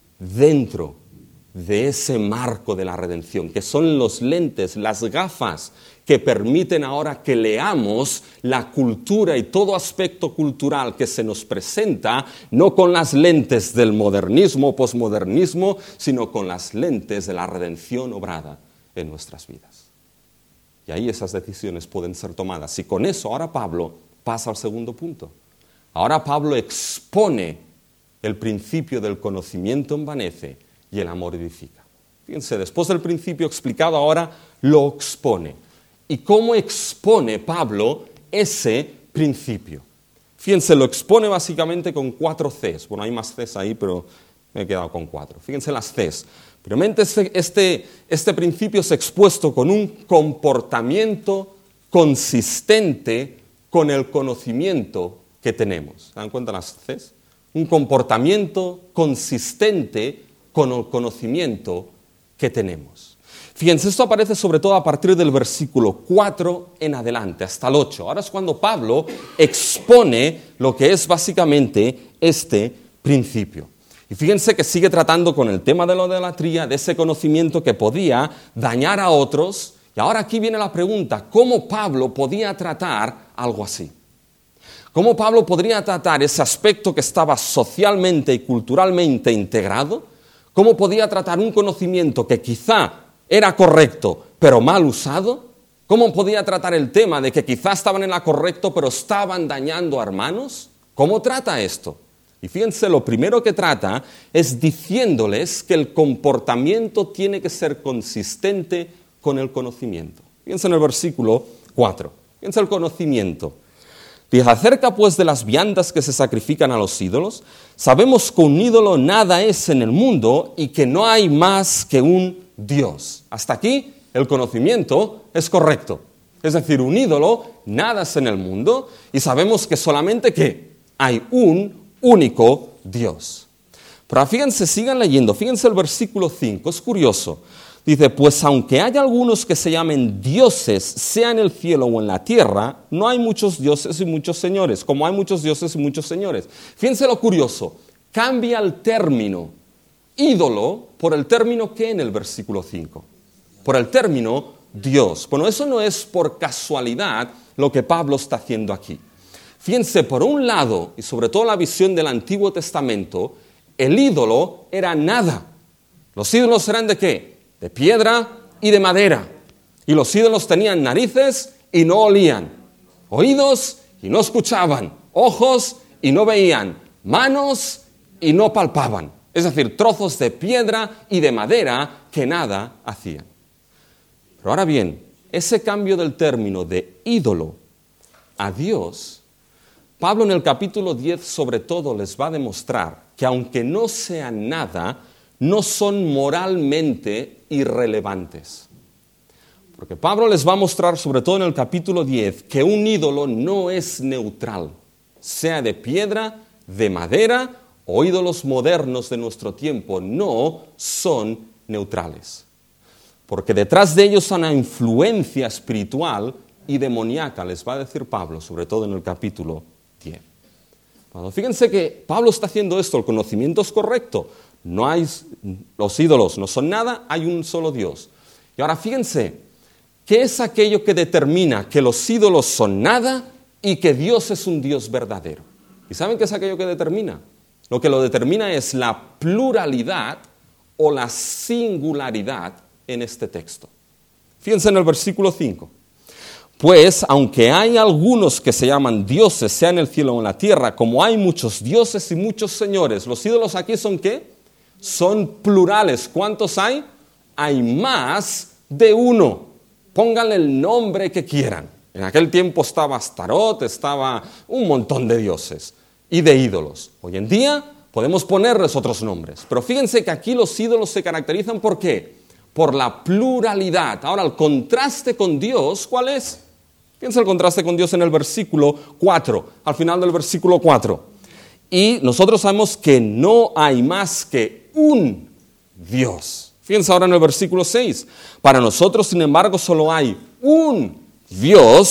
dentro de ese marco de la redención, que son los lentes, las gafas que permiten ahora que leamos la cultura y todo aspecto cultural que se nos presenta, no con las lentes del modernismo, posmodernismo, sino con las lentes de la redención obrada en nuestras vidas. Y ahí esas decisiones pueden ser tomadas. Y con eso ahora Pablo pasa al segundo punto. Ahora Pablo expone el principio del conocimiento envanece y el amor edifica. Fíjense, después del principio explicado, ahora lo expone. ¿Y cómo expone Pablo ese principio? Fíjense, lo expone básicamente con cuatro Cs. Bueno, hay más Cs ahí, pero me he quedado con cuatro. Fíjense las Cs. Primeramente, este, este, este principio es expuesto con un comportamiento consistente con el conocimiento que tenemos. ¿Se dan cuenta las Cs? Un comportamiento consistente con el conocimiento que tenemos. Fíjense, esto aparece sobre todo a partir del versículo cuatro en adelante, hasta el ocho. Ahora es cuando Pablo expone lo que es básicamente este principio. Y fíjense que sigue tratando con el tema de la idolatría, de ese conocimiento que podía dañar a otros. Y ahora aquí viene la pregunta, ¿cómo Pablo podía tratar algo así? ¿Cómo Pablo podría tratar ese aspecto que estaba socialmente y culturalmente integrado? ¿Cómo podía tratar un conocimiento que quizá era correcto, pero mal usado? ¿Cómo podía tratar el tema de que quizá estaban en la correcto, pero estaban dañando a hermanos? ¿Cómo trata esto? Y fíjense, lo primero que trata es diciéndoles que el comportamiento tiene que ser consistente con el conocimiento. Fíjense en el versículo cuatro. Fíjense el conocimiento. Dice, acerca pues de las viandas que se sacrifican a los ídolos, sabemos que un ídolo nada es en el mundo y que no hay más que un Dios. Hasta aquí el conocimiento es correcto. Es decir, un ídolo nada es en el mundo y sabemos que solamente que hay un único Dios. Pero fíjense, sigan leyendo, fíjense el versículo cinco, es curioso. Dice, pues aunque haya algunos que se llamen dioses, sea en el cielo o en la tierra, no hay muchos dioses y muchos señores, como hay muchos dioses y muchos señores. Fíjense lo curioso, cambia el término ídolo por el término ¿qué en el versículo cinco? Por el término Dios. Bueno, eso no es por casualidad lo que Pablo está haciendo aquí. Fíjense, por un lado, y sobre todo la visión del Antiguo Testamento, el ídolo era nada. ¿Los ídolos eran de qué? De piedra y de madera. Y los ídolos tenían narices y no olían, oídos y no escuchaban, ojos y no veían, manos y no palpaban. Es decir, trozos de piedra y de madera que nada hacían. Pero ahora bien, ese cambio del término de ídolo a Dios, Pablo en el capítulo diez sobre todo les va a demostrar que aunque no sean nada, no son moralmente irrelevantes. Porque Pablo les va a mostrar, sobre todo en el capítulo diez, que un ídolo no es neutral, sea de piedra, de madera o ídolos modernos de nuestro tiempo, no son neutrales. Porque detrás de ellos hay una influencia espiritual y demoníaca, les va a decir Pablo, sobre todo en el capítulo diez. Bueno, fíjense que Pablo está haciendo esto, el conocimiento es correcto. No hay, los ídolos no son nada, hay un solo Dios. Y ahora fíjense, ¿qué es aquello que determina que los ídolos son nada y que Dios es un Dios verdadero? ¿Y saben qué es aquello que determina? Lo que lo determina es la pluralidad o la singularidad en este texto. Fíjense en el versículo cinco. Pues, aunque hay algunos que se llaman dioses, sea en el cielo o en la tierra, como hay muchos dioses y muchos señores, los ídolos aquí son ¿qué? Son plurales. ¿Cuántos hay? Hay más de uno. Pónganle el nombre que quieran. En aquel tiempo estaba Astarot, estaba un montón de dioses y de ídolos. Hoy en día podemos ponerles otros nombres. Pero fíjense que aquí los ídolos se caracterizan ¿por qué? Por la pluralidad. Ahora, el contraste con Dios, ¿cuál es? Fíjense el contraste con Dios en el versículo cuatro, al final del versículo cuatro. Y nosotros sabemos que no hay más que un Dios. Fíjense ahora en el versículo seis. Para nosotros, sin embargo, solo hay un Dios,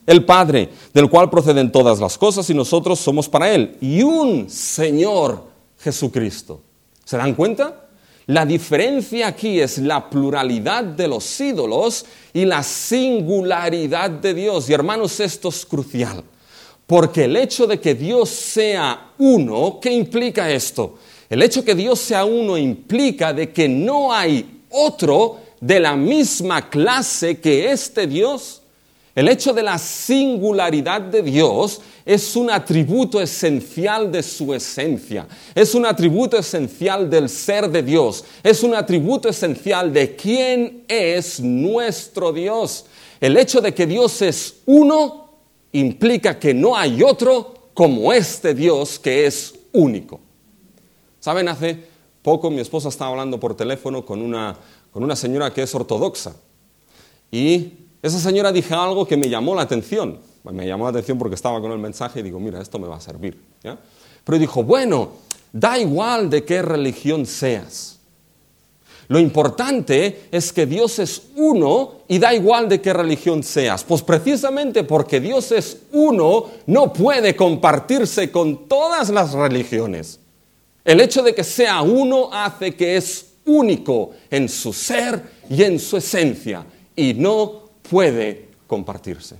el Padre, del cual proceden todas las cosas y nosotros somos para Él. Y un Señor Jesucristo. ¿Se dan cuenta? La diferencia aquí es la pluralidad de los ídolos y la singularidad de Dios. Y hermanos, esto es crucial. Porque el hecho de que Dios sea uno, ¿qué implica esto? El hecho de que Dios sea uno implica de que no hay otro de la misma clase que este Dios. El hecho de la singularidad de Dios es un atributo esencial de su esencia, es un atributo esencial del ser de Dios, es un atributo esencial de quién es nuestro Dios. El hecho de que Dios es uno implica que no hay otro como este Dios que es único. ¿Saben? Hace poco mi esposa estaba hablando por teléfono con una, con una señora que es ortodoxa y esa señora dijo algo que me llamó la atención. Me llamó la atención porque estaba con el mensaje y digo, mira, esto me va a servir, ¿ya? Pero dijo, bueno, da igual de qué religión seas. Lo importante es que Dios es uno y da igual de qué religión seas. Pues precisamente porque Dios es uno, no puede compartirse con todas las religiones. El hecho de que sea uno hace que es único en su ser y en su esencia y no puede compartirse.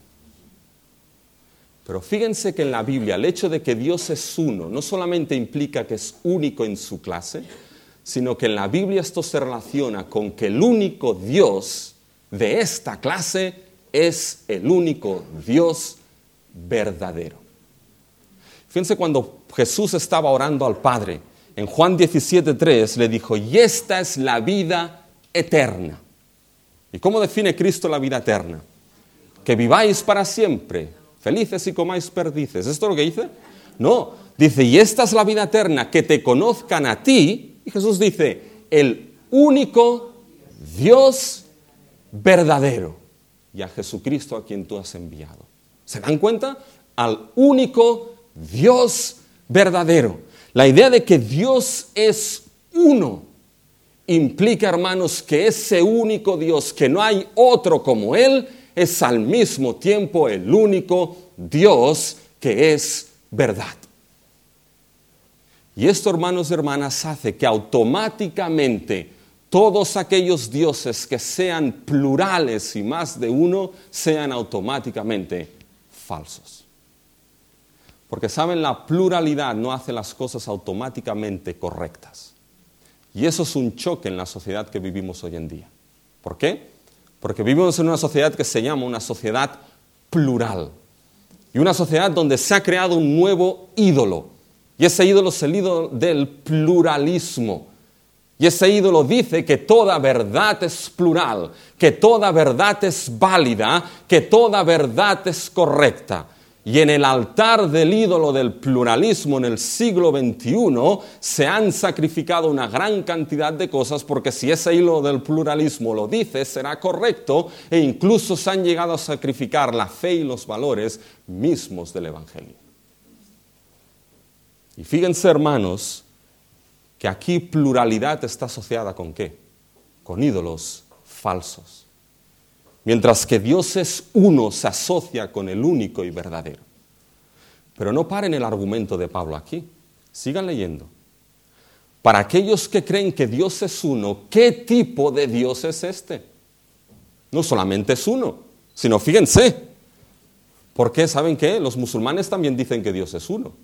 Pero fíjense que en la Biblia el hecho de que Dios es uno no solamente implica que es único en su clase, sino que en la Biblia esto se relaciona con que el único Dios de esta clase es el único Dios verdadero. Fíjense cuando Jesús estaba orando al Padre, en Juan diecisiete tres le dijo, y esta es la vida eterna. ¿Y cómo define Cristo la vida eterna? Que viváis para siempre, felices y comáis perdices. ¿Esto es lo que dice? No, dice, y esta es la vida eterna, que te conozcan a ti, y Jesús dice, el único Dios verdadero, y a Jesucristo a quien tú has enviado. ¿Se dan cuenta? Al único Dios verdadero. La idea de que Dios es uno implica, hermanos, que ese único Dios, que no hay otro como Él, es al mismo tiempo el único Dios que es verdad. Y esto, hermanos y hermanas, hace que automáticamente todos aquellos dioses que sean plurales y más de uno, sean automáticamente falsos. Porque, ¿saben? La pluralidad no hace las cosas automáticamente correctas. Y eso es un choque en la sociedad que vivimos hoy en día. ¿Por qué? Porque vivimos en una sociedad que se llama una sociedad plural. Y una sociedad donde se ha creado un nuevo ídolo. Y ese ídolo es el ídolo del pluralismo. Y ese ídolo dice que toda verdad es plural, que toda verdad es válida, que toda verdad es correcta. Y en el altar del ídolo del pluralismo en el siglo veintiuno se han sacrificado una gran cantidad de cosas porque si ese ídolo del pluralismo lo dice será correcto e incluso se han llegado a sacrificar la fe y los valores mismos del Evangelio. Y fíjense, hermanos, que aquí pluralidad está asociada ¿con qué? Con ídolos falsos. Mientras que Dios es uno, se asocia con el único y verdadero. Pero no paren el argumento de Pablo aquí. Sigan leyendo. Para aquellos que creen que Dios es uno, ¿qué tipo de Dios es este? No solamente es uno, sino fíjense. ¿Por qué? ¿Saben qué? Los musulmanes también dicen que Dios es uno.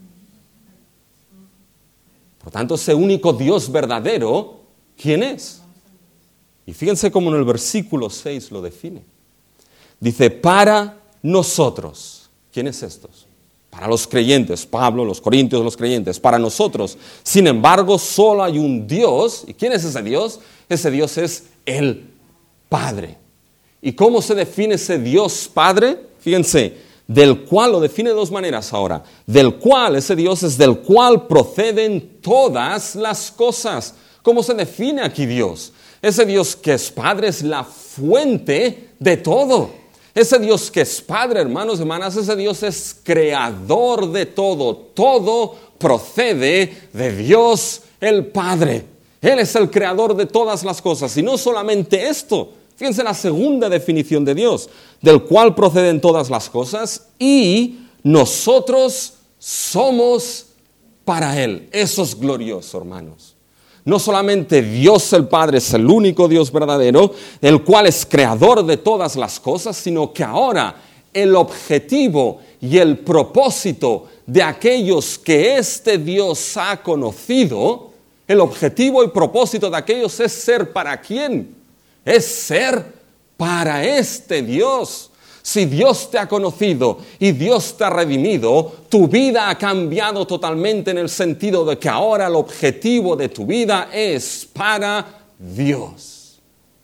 Por tanto, ese único Dios verdadero, ¿quién es? Y fíjense cómo en el versículo seis lo define. Dice, para nosotros. ¿Quiénes estos? Para los creyentes, Pablo, los corintios, los creyentes, para nosotros. Sin embargo, solo hay un Dios. ¿Y quién es ese Dios? Ese Dios es el Padre. ¿Y cómo se define ese Dios Padre? Fíjense, del cual, lo define de dos maneras ahora, del cual, ese Dios es del cual proceden todas las cosas. ¿Cómo se define aquí Dios? Ese Dios que es Padre es la fuente de todo. Ese Dios que es Padre, hermanos y hermanas, ese Dios es creador de todo. Todo procede de Dios el Padre. Él es el creador de todas las cosas. Y no solamente esto, Fíjense la segunda definición de Dios, del cual proceden todas las cosas y nosotros somos para Él. Eso es glorioso, hermanos. No solamente Dios el Padre es el único Dios verdadero, el cual es creador de todas las cosas, sino que ahora el objetivo y el propósito de aquellos que este Dios ha conocido, el objetivo y propósito de aquellos es ser para quién, es ser para este Dios. Si Dios te ha conocido y Dios te ha redimido, tu vida ha cambiado totalmente en el sentido de que ahora el objetivo de tu vida es para Dios.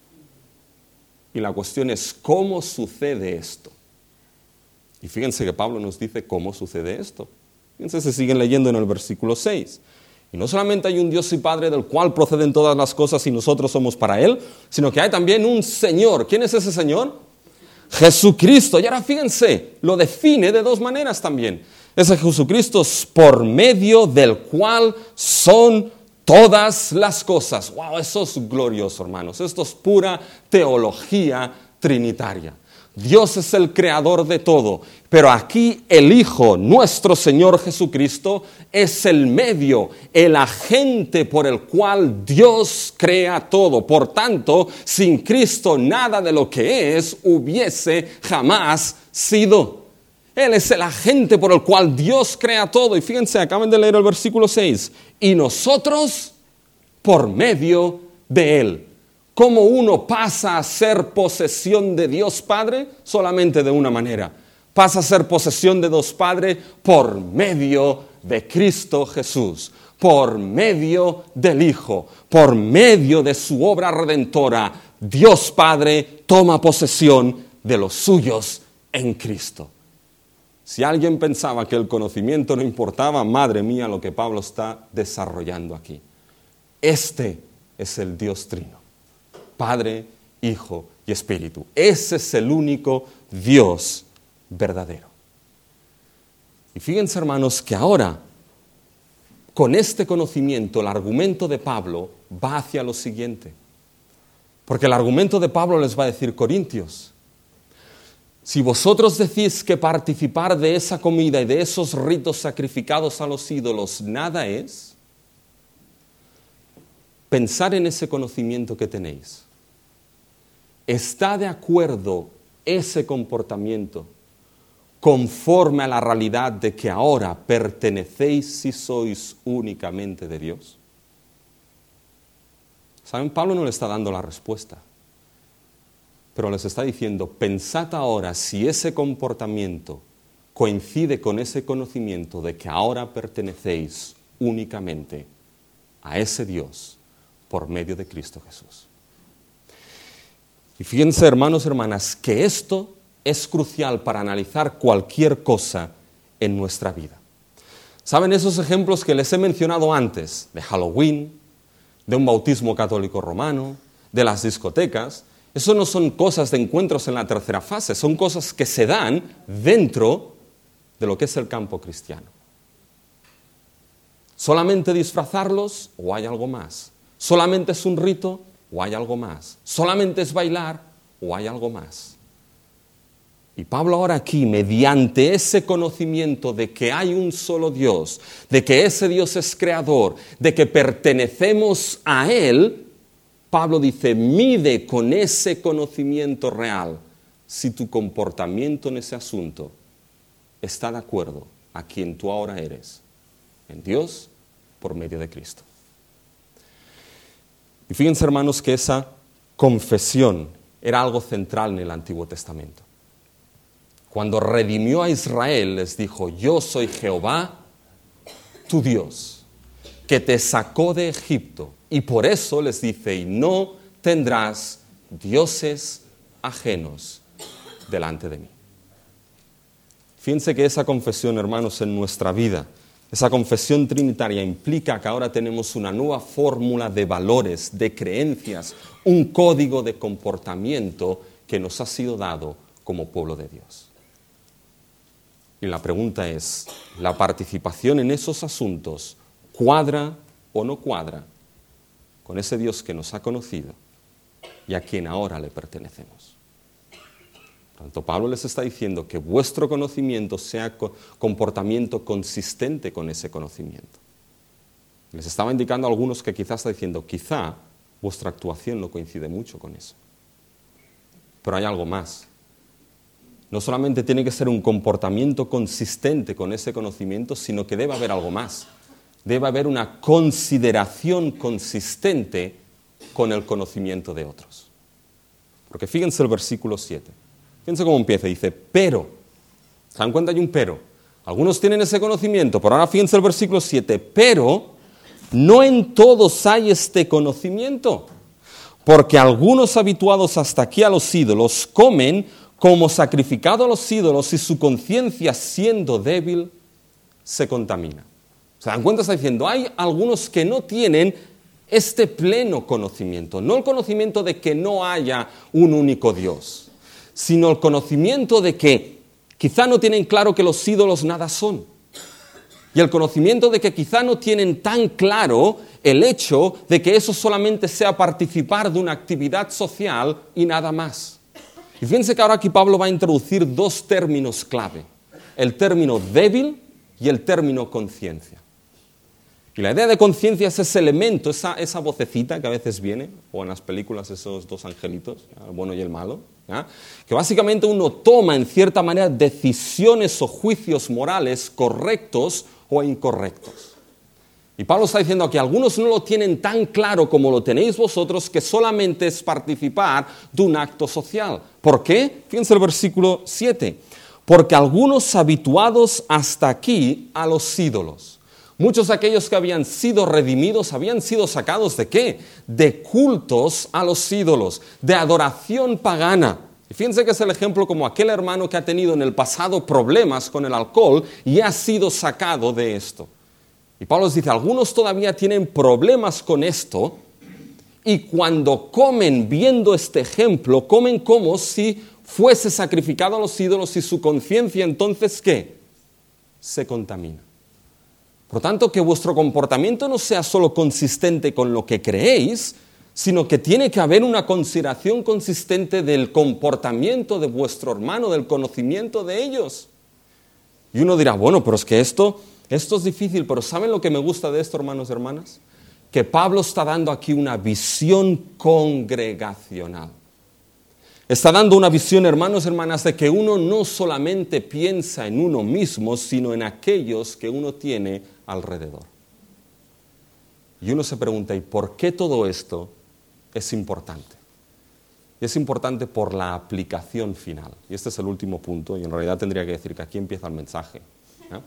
Y la cuestión es, ¿cómo sucede esto? Y fíjense que Pablo nos dice cómo sucede esto. Fíjense, se siguen leyendo en el versículo seis. Y no solamente hay un Dios y Padre del cual proceden todas las cosas y nosotros somos para Él, sino que hay también un Señor. ¿Quién es ese Señor? Jesucristo. Y ahora fíjense, lo define de dos maneras también. Ese Jesucristo es por medio del cual son todas las cosas. ¡Wow! Eso es glorioso, hermanos. Esto es pura teología trinitaria. Dios es el creador de todo, pero aquí el Hijo, nuestro Señor Jesucristo, es el medio, el agente por el cual Dios crea todo. Por tanto, sin Cristo nada de lo que es hubiese jamás sido. Él es el agente por el cual Dios crea todo. Y fíjense, acaban de leer el versículo seis. Y nosotros por medio de Él. ¿Cómo uno pasa a ser posesión de Dios Padre? Solamente de una manera. Pasa a ser posesión de Dios Padre por medio de Cristo Jesús, por medio del Hijo, por medio de su obra redentora. Dios Padre toma posesión de los suyos en Cristo. Si alguien pensaba que el conocimiento no importaba, madre mía lo que Pablo está desarrollando aquí. Este es el Dios Trino. Padre, Hijo y Espíritu. Ese es el único Dios verdadero. Y fíjense, hermanos, que ahora, con este conocimiento, el argumento de Pablo va hacia lo siguiente. Porque el argumento de Pablo les va a decir, Corintios, si vosotros decís que participar de esa comida y de esos ritos sacrificados a los ídolos nada es, pensar en ese conocimiento que tenéis. ¿Está de acuerdo ese comportamiento conforme a la realidad de que ahora pertenecéis si sois únicamente de Dios? ¿Saben? Pablo no le está dando la respuesta, pero les está diciendo, pensad ahora si ese comportamiento coincide con ese conocimiento de que ahora pertenecéis únicamente a ese Dios por medio de Cristo Jesús. Y fíjense, hermanos y hermanas, que esto es crucial para analizar cualquier cosa en nuestra vida. ¿Saben esos ejemplos que les he mencionado antes? De Halloween, de un bautismo católico romano, de las discotecas. Eso no son cosas de encuentros en la tercera fase, son cosas que se dan dentro de lo que es el campo cristiano. ¿Solamente disfrazarlos o hay algo más? ¿Solamente es un rito o hay algo más? ¿Solamente es bailar o hay algo más? Y Pablo ahora aquí, mediante ese conocimiento de que hay un solo Dios, de que ese Dios es creador, de que pertenecemos a Él, Pablo dice, mide con ese conocimiento real si tu comportamiento en ese asunto está de acuerdo a quien tú ahora eres, en Dios por medio de Cristo. Y fíjense, hermanos, que esa confesión era algo central en el Antiguo Testamento. Cuando redimió a Israel, les dijo, yo soy Jehová, tu Dios, que te sacó de Egipto. Y por eso les dice, y no tendrás dioses ajenos delante de mí. Fíjense que esa confesión, hermanos, en nuestra vida, esa confesión trinitaria implica que ahora tenemos una nueva fórmula de valores, de creencias, un código de comportamiento que nos ha sido dado como pueblo de Dios. Y la pregunta es, ¿la participación en esos asuntos cuadra o no cuadra con ese Dios que nos ha conocido y a quien ahora le pertenecemos. Por tanto, Pablo les está diciendo que vuestro conocimiento sea comportamiento consistente con ese conocimiento. Les estaba indicando a algunos que quizás está diciendo, quizá vuestra actuación no coincide mucho con eso. Pero hay algo más. No solamente tiene que ser un comportamiento consistente con ese conocimiento, sino que debe haber algo más. Debe haber una consideración consistente con el conocimiento de otros. Porque fíjense el versículo siete. Fíjense cómo empieza. Dice, pero. ¿Se dan cuenta? Hay un pero. Algunos tienen ese conocimiento, pero ahora fíjense el versículo siete. Pero no en todos hay este conocimiento. Porque algunos habituados hasta aquí a los ídolos comen como sacrificado a los ídolos y su conciencia siendo débil se contamina. ¿Se dan cuenta? Está diciendo, hay algunos que no tienen este pleno conocimiento, no el conocimiento de que no haya un único Dios, sino el conocimiento de que quizá no tienen claro que los ídolos nada son. Y el conocimiento de que quizá no tienen tan claro el hecho de que eso solamente sea participar de una actividad social y nada más. Y fíjense que ahora aquí Pablo va a introducir dos términos clave, el término débil y el término conciencia. Y la idea de conciencia es ese elemento, esa, esa vocecita que a veces viene, o en las películas esos dos angelitos, el bueno y el malo, ¿ya? Que básicamente uno toma en cierta manera decisiones o juicios morales correctos o incorrectos. Y Pablo está diciendo que algunos no lo tienen tan claro como lo tenéis vosotros, que solamente es participar de un acto social. ¿Por qué? Fíjense el versículo siete. Porque algunos habituados hasta aquí a los ídolos. Muchos de aquellos que habían sido redimidos habían sido sacados ¿de qué? De cultos a los ídolos, de adoración pagana. Y fíjense que es el ejemplo como aquel hermano que ha tenido en el pasado problemas con el alcohol y ha sido sacado de esto. Y Pablo les dice, algunos todavía tienen problemas con esto y cuando comen viendo este ejemplo, comen como si fuese sacrificado a los ídolos y su conciencia entonces ¿qué? Se contamina. Por lo tanto, que vuestro comportamiento no sea solo consistente con lo que creéis, sino que tiene que haber una consideración consistente del comportamiento de vuestro hermano, del conocimiento de ellos. Y uno dirá, bueno, pero es que esto, esto es difícil, pero ¿saben lo que me gusta de esto, hermanos y hermanas? Que Pablo está dando aquí una visión congregacional. Está dando una visión, hermanos y hermanas, de que uno no solamente piensa en uno mismo, sino en aquellos que uno tiene alrededor. Y uno se pregunta, ¿y por qué todo esto es importante? Y es importante por la aplicación final. Y este es el último punto, y en realidad tendría que decir que aquí empieza el mensaje, ¿no?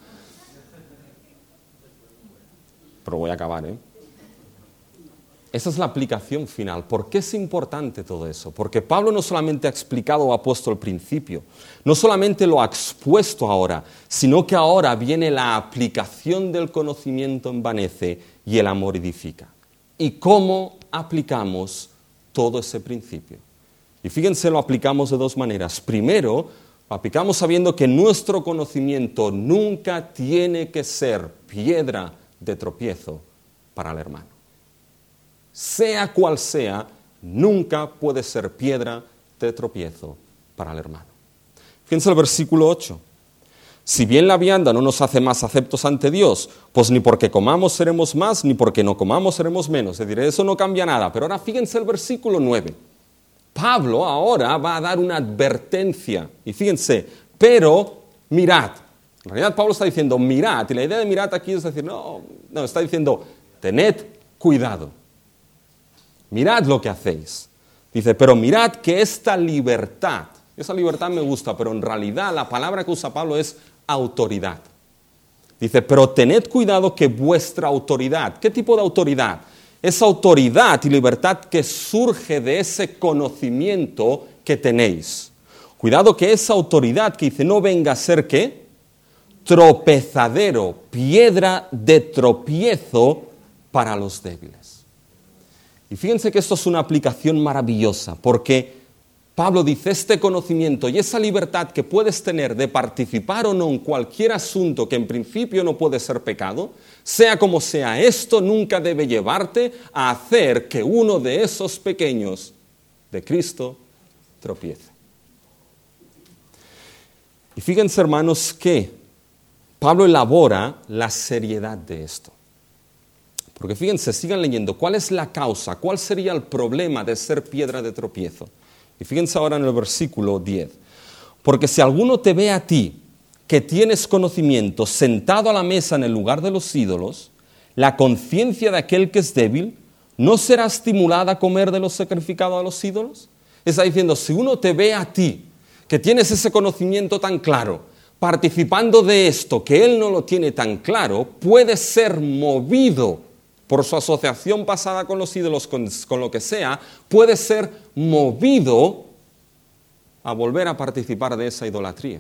Pero voy a acabar, ¿eh? Esa es la aplicación final. ¿Por qué es importante todo eso? Porque Pablo no solamente ha explicado o ha puesto el principio, no solamente lo ha expuesto ahora, sino que ahora viene la aplicación del conocimiento envanece y el amor edifica. ¿Y cómo aplicamos todo ese principio? Y fíjense, lo aplicamos de dos maneras. Primero, lo aplicamos sabiendo que nuestro conocimiento nunca tiene que ser piedra de tropiezo para el hermano. Sea cual sea, nunca puede ser piedra de tropiezo para el hermano. Fíjense el versículo ocho. Si bien la vianda no nos hace más aceptos ante Dios, pues ni porque comamos seremos más, ni porque no comamos seremos menos. Es decir, eso no cambia nada. Pero ahora fíjense el versículo nueve. Pablo ahora va a dar una advertencia. Y fíjense, pero mirad. En realidad Pablo está diciendo mirad. Y la idea de mirad aquí es decir, no, no, está diciendo tened cuidado. Mirad lo que hacéis. Dice, pero mirad que esta libertad, esa libertad me gusta, pero en realidad la palabra que usa Pablo es autoridad. Dice, pero tened cuidado que vuestra autoridad, ¿qué tipo de autoridad? Esa autoridad y libertad que surge de ese conocimiento que tenéis. Cuidado que esa autoridad que dice, no venga a ser ¿qué? Tropezadero, piedra de tropiezo para los débiles. Y fíjense que esto es una aplicación maravillosa, porque Pablo dice, este conocimiento y esa libertad que puedes tener de participar o no en cualquier asunto que en principio no puede ser pecado, sea como sea, esto nunca debe llevarte a hacer que uno de esos pequeños de Cristo tropiece. Y fíjense, hermanos, que Pablo elabora la seriedad de esto. Porque fíjense, sigan leyendo, ¿cuál es la causa? ¿Cuál sería el problema de ser piedra de tropiezo? Y fíjense ahora en el versículo diez. Porque si alguno te ve a ti, que tienes conocimiento, sentado a la mesa en el lugar de los ídolos, la conciencia de aquel que es débil, ¿no será estimulada a comer de lo sacrificado a los ídolos? Está diciendo, si uno te ve a ti, que tienes ese conocimiento tan claro, participando de esto, que él no lo tiene tan claro, puede ser movido por su asociación pasada con los ídolos, con, con lo que sea, puede ser movido a volver a participar de esa idolatría.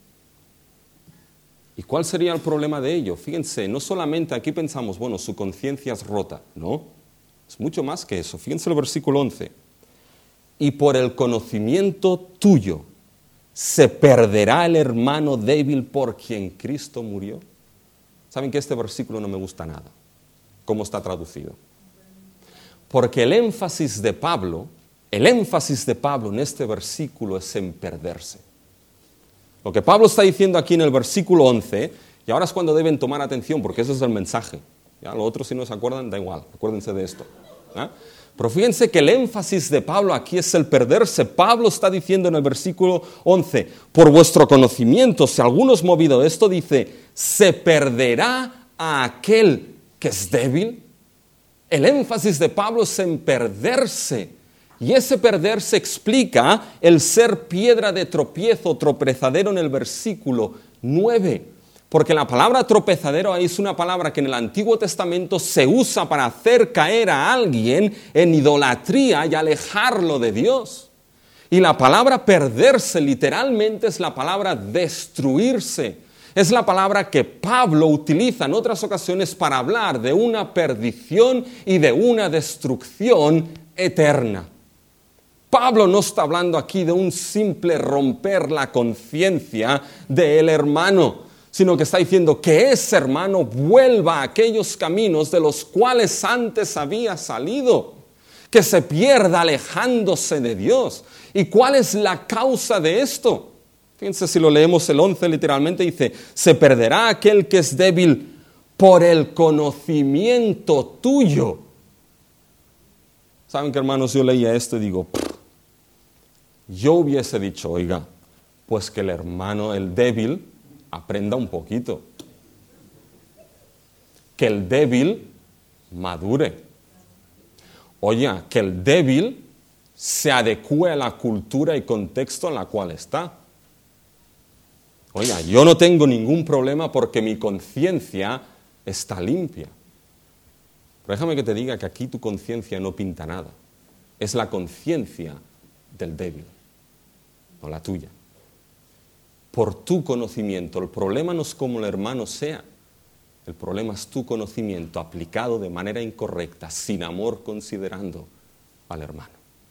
¿Y cuál sería el problema de ello? Fíjense, no solamente aquí pensamos, bueno, su conciencia es rota, no, es mucho más que eso. Fíjense el versículo once. Y por el conocimiento tuyo se perderá el hermano débil por quien Cristo murió. ¿Saben que este versículo no me gusta nada? ¿Cómo está traducido? Porque el énfasis de Pablo, el énfasis de Pablo en este versículo es en perderse. Lo que Pablo está diciendo aquí en el versículo once, y ahora es cuando deben tomar atención, porque ese es el mensaje. ¿Ya? Lo otro, si no se acuerdan, da igual, acuérdense de esto. ¿Ya? Pero fíjense que el énfasis de Pablo aquí es el perderse. Pablo está diciendo en el versículo once, por vuestro conocimiento, si alguno es movido de esto, dice, ¿se perderá a aquel que es débil? El énfasis de Pablo es en perderse. Y ese perderse explica el ser piedra de tropiezo, tropezadero en el versículo nueve. Porque la palabra tropezadero ahí es una palabra que en el Antiguo Testamento se usa para hacer caer a alguien en idolatría y alejarlo de Dios. Y la palabra perderse literalmente es la palabra destruirse. Es la palabra que Pablo utiliza en otras ocasiones para hablar de una perdición y de una destrucción eterna. Pablo no está hablando aquí de un simple romper la conciencia del hermano, sino que está diciendo que ese hermano vuelva a aquellos caminos de los cuales antes había salido, que se pierda alejándose de Dios. ¿Y cuál es la causa de esto? Fíjense, si lo leemos el once literalmente dice, se perderá aquel que es débil por el conocimiento tuyo. ¿Saben qué, hermanos? Yo leía esto y digo, yo hubiese dicho, oiga, pues que el hermano, el débil, aprenda un poquito. Que el débil madure. Oye, que el débil se adecúe a la cultura y contexto en la cual está. Oiga, yo no tengo ningún problema porque mi conciencia está limpia. Pero déjame que te diga que aquí tu conciencia no pinta nada. Es la conciencia del débil, no la tuya. Por tu conocimiento. El problema no es cómo el hermano sea. El problema es tu conocimiento aplicado de manera incorrecta, sin amor, considerando al hermano.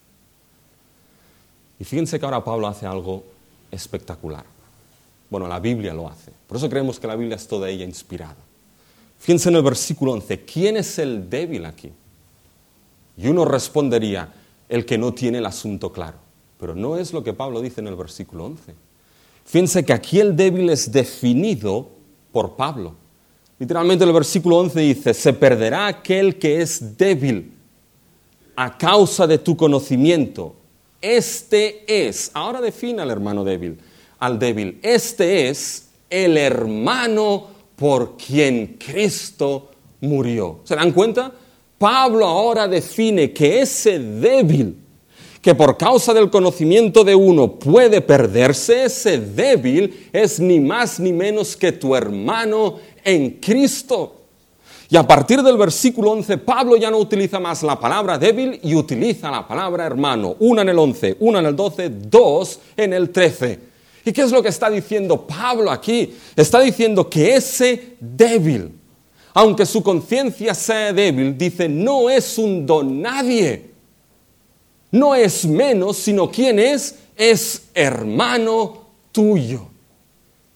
Y fíjense que ahora Pablo hace algo espectacular. Bueno, la Biblia lo hace. Por eso creemos que la Biblia es toda ella inspirada. Fíjense en el versículo once. ¿Quién es el débil aquí? Y uno respondería, el que no tiene el asunto claro. Pero no es lo que Pablo dice en el versículo once. Fíjense que aquí el débil es definido por Pablo. Literalmente el versículo once dice, se perderá aquel que es débil a causa de tu conocimiento. Este es, ahora define al hermano débil, al débil, este es el hermano por quien Cristo murió. ¿Se dan cuenta? Pablo ahora define que ese débil, que por causa del conocimiento de uno puede perderse, ese débil es ni más ni menos que tu hermano en Cristo. Y a partir del versículo once, Pablo ya no utiliza más la palabra débil y utiliza la palabra hermano. Una en el once, una en el doce, dos en el trece. ¿Y qué es lo que está diciendo Pablo aquí? Está diciendo que ese débil, aunque su conciencia sea débil, dice, no es un don nadie. No es menos, sino ¿quién es? Es hermano tuyo.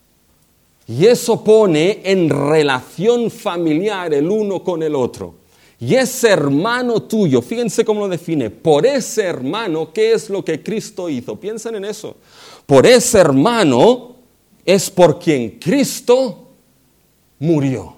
Y eso pone en relación familiar el uno con el otro. Y ese hermano tuyo, fíjense cómo lo define, por ese hermano, ¿qué es lo que Cristo hizo? Piensen en eso. Por ese hermano es por quien Cristo murió.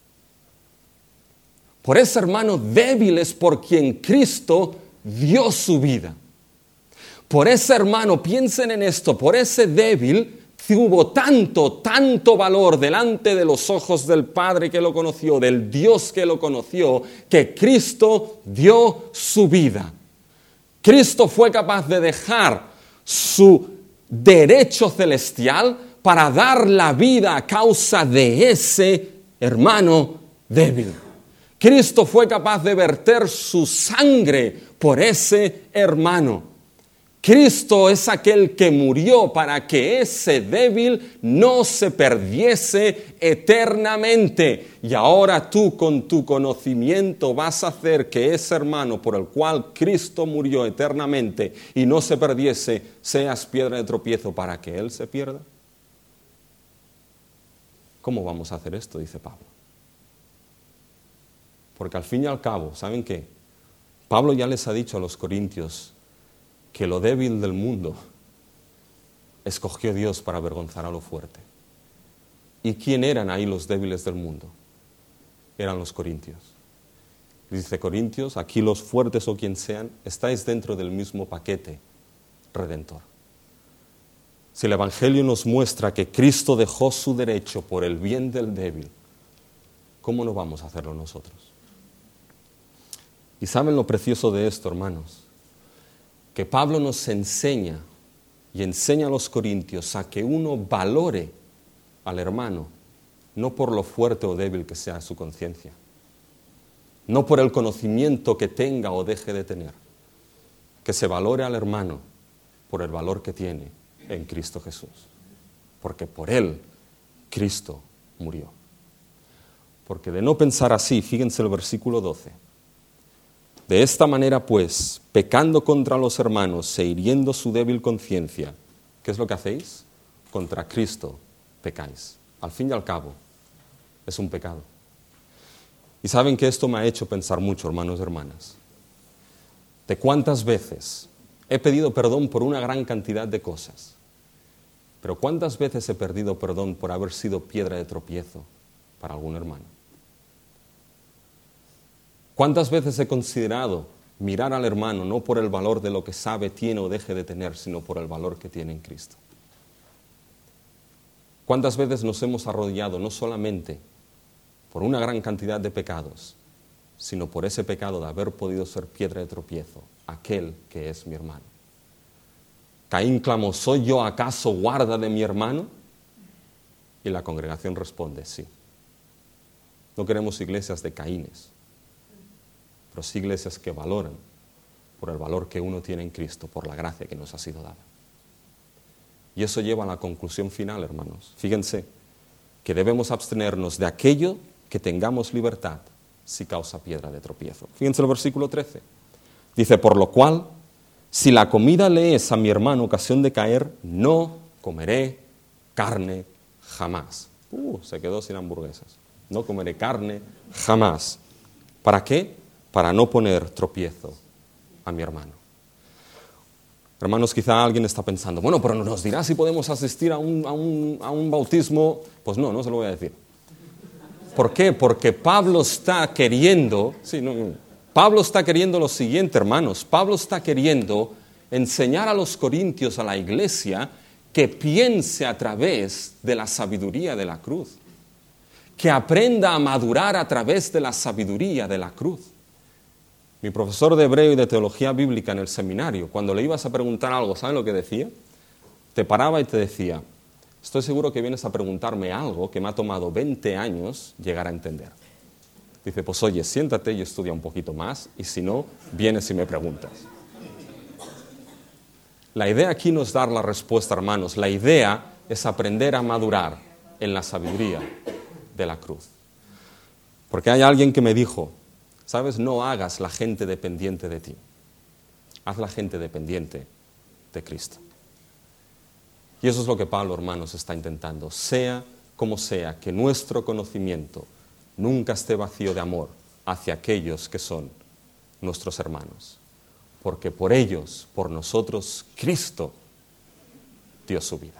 Por ese hermano débil es por quien Cristo dio su vida. Por ese hermano, piensen en esto, por ese débil tuvo tanto, tanto valor delante de los ojos del Padre que lo conoció, del Dios que lo conoció, que Cristo dio su vida. Cristo fue capaz de dejar su derecho celestial para dar la vida a causa de ese hermano débil. Cristo fue capaz de verter su sangre por ese hermano. Cristo es aquel que murió para que ese débil no se perdiese eternamente. Y ahora tú con tu conocimiento vas a hacer que ese hermano por el cual Cristo murió eternamente y no se perdiese, seas piedra de tropiezo para que él se pierda. ¿Cómo vamos a hacer esto? Dice Pablo. Porque al fin y al cabo, ¿saben qué? Pablo ya les ha dicho a los corintios que lo débil del mundo escogió Dios para avergonzar a lo fuerte. ¿Y quién eran ahí los débiles del mundo? Eran los corintios. Dice Corintios, aquí los fuertes o quien sean, estáis dentro del mismo paquete redentor. Si el Evangelio nos muestra que Cristo dejó su derecho por el bien del débil, ¿cómo no vamos a hacerlo nosotros? ¿Y saben lo precioso de esto, hermanos? Que Pablo nos enseña y enseña a los corintios a que uno valore al hermano, no por lo fuerte o débil que sea su conciencia, no por el conocimiento que tenga o deje de tener, que se valore al hermano por el valor que tiene en Cristo Jesús, porque por él Cristo murió. Porque de no pensar así, fíjense el versículo doce, de esta manera pues, pecando contra los hermanos e hiriendo su débil conciencia, ¿qué es lo que hacéis? Contra Cristo pecáis. Al fin y al cabo, es un pecado. Y saben que esto me ha hecho pensar mucho, hermanos y hermanas, de cuántas veces he pedido perdón por una gran cantidad de cosas, pero cuántas veces he perdido perdón por haber sido piedra de tropiezo para algún hermano. ¿Cuántas veces he considerado mirar al hermano no por el valor de lo que sabe, tiene o deje de tener, sino por el valor que tiene en Cristo? ¿Cuántas veces nos hemos arrodillado no solamente por una gran cantidad de pecados, sino por ese pecado de haber podido ser piedra de tropiezo, aquel que es mi hermano? Caín clamó, ¿soy yo acaso guarda de mi hermano? Y la congregación responde, sí. No queremos iglesias de Caínes, pero sí iglesias que valoran por el valor que uno tiene en Cristo, por la gracia que nos ha sido dada. Y eso lleva a la conclusión final, hermanos. Fíjense que debemos abstenernos de aquello que tengamos libertad si causa piedra de tropiezo. Fíjense el versículo trece. Dice, por lo cual, si la comida le es a mi hermano ocasión de caer, no comeré carne jamás. Uh, se quedó sin hamburguesas. No comeré carne jamás. ¿Para qué? Para no poner tropiezo a mi hermano. Hermanos, quizá alguien está pensando, bueno, pero nos dirá si podemos asistir a un, a un, a un bautismo. Pues no, no se lo voy a decir. ¿Por qué? Porque Pablo está queriendo, sí, no, Pablo está queriendo lo siguiente, hermanos. Pablo está queriendo enseñar a los corintios, a la iglesia, que piense a través de la sabiduría de la cruz. Que aprenda a madurar a través de la sabiduría de la cruz. Mi profesor de hebreo y de teología bíblica en el seminario, cuando le ibas a preguntar algo, ¿saben lo que decía? Te paraba y te decía, estoy seguro que vienes a preguntarme algo que me ha tomado veinte años llegar a entender. Dice, pues oye, siéntate y estudia un poquito más, y si no, vienes y me preguntas. La idea aquí no es dar la respuesta, hermanos. La idea es aprender a madurar en la sabiduría de la cruz. Porque hay alguien que me dijo, ¿sabes? No hagas la gente dependiente de ti. Haz la gente dependiente de Cristo. Y eso es lo que Pablo, hermanos, está intentando. Sea como sea, que nuestro conocimiento nunca esté vacío de amor hacia aquellos que son nuestros hermanos, porque por ellos, por nosotros, Cristo dio su vida.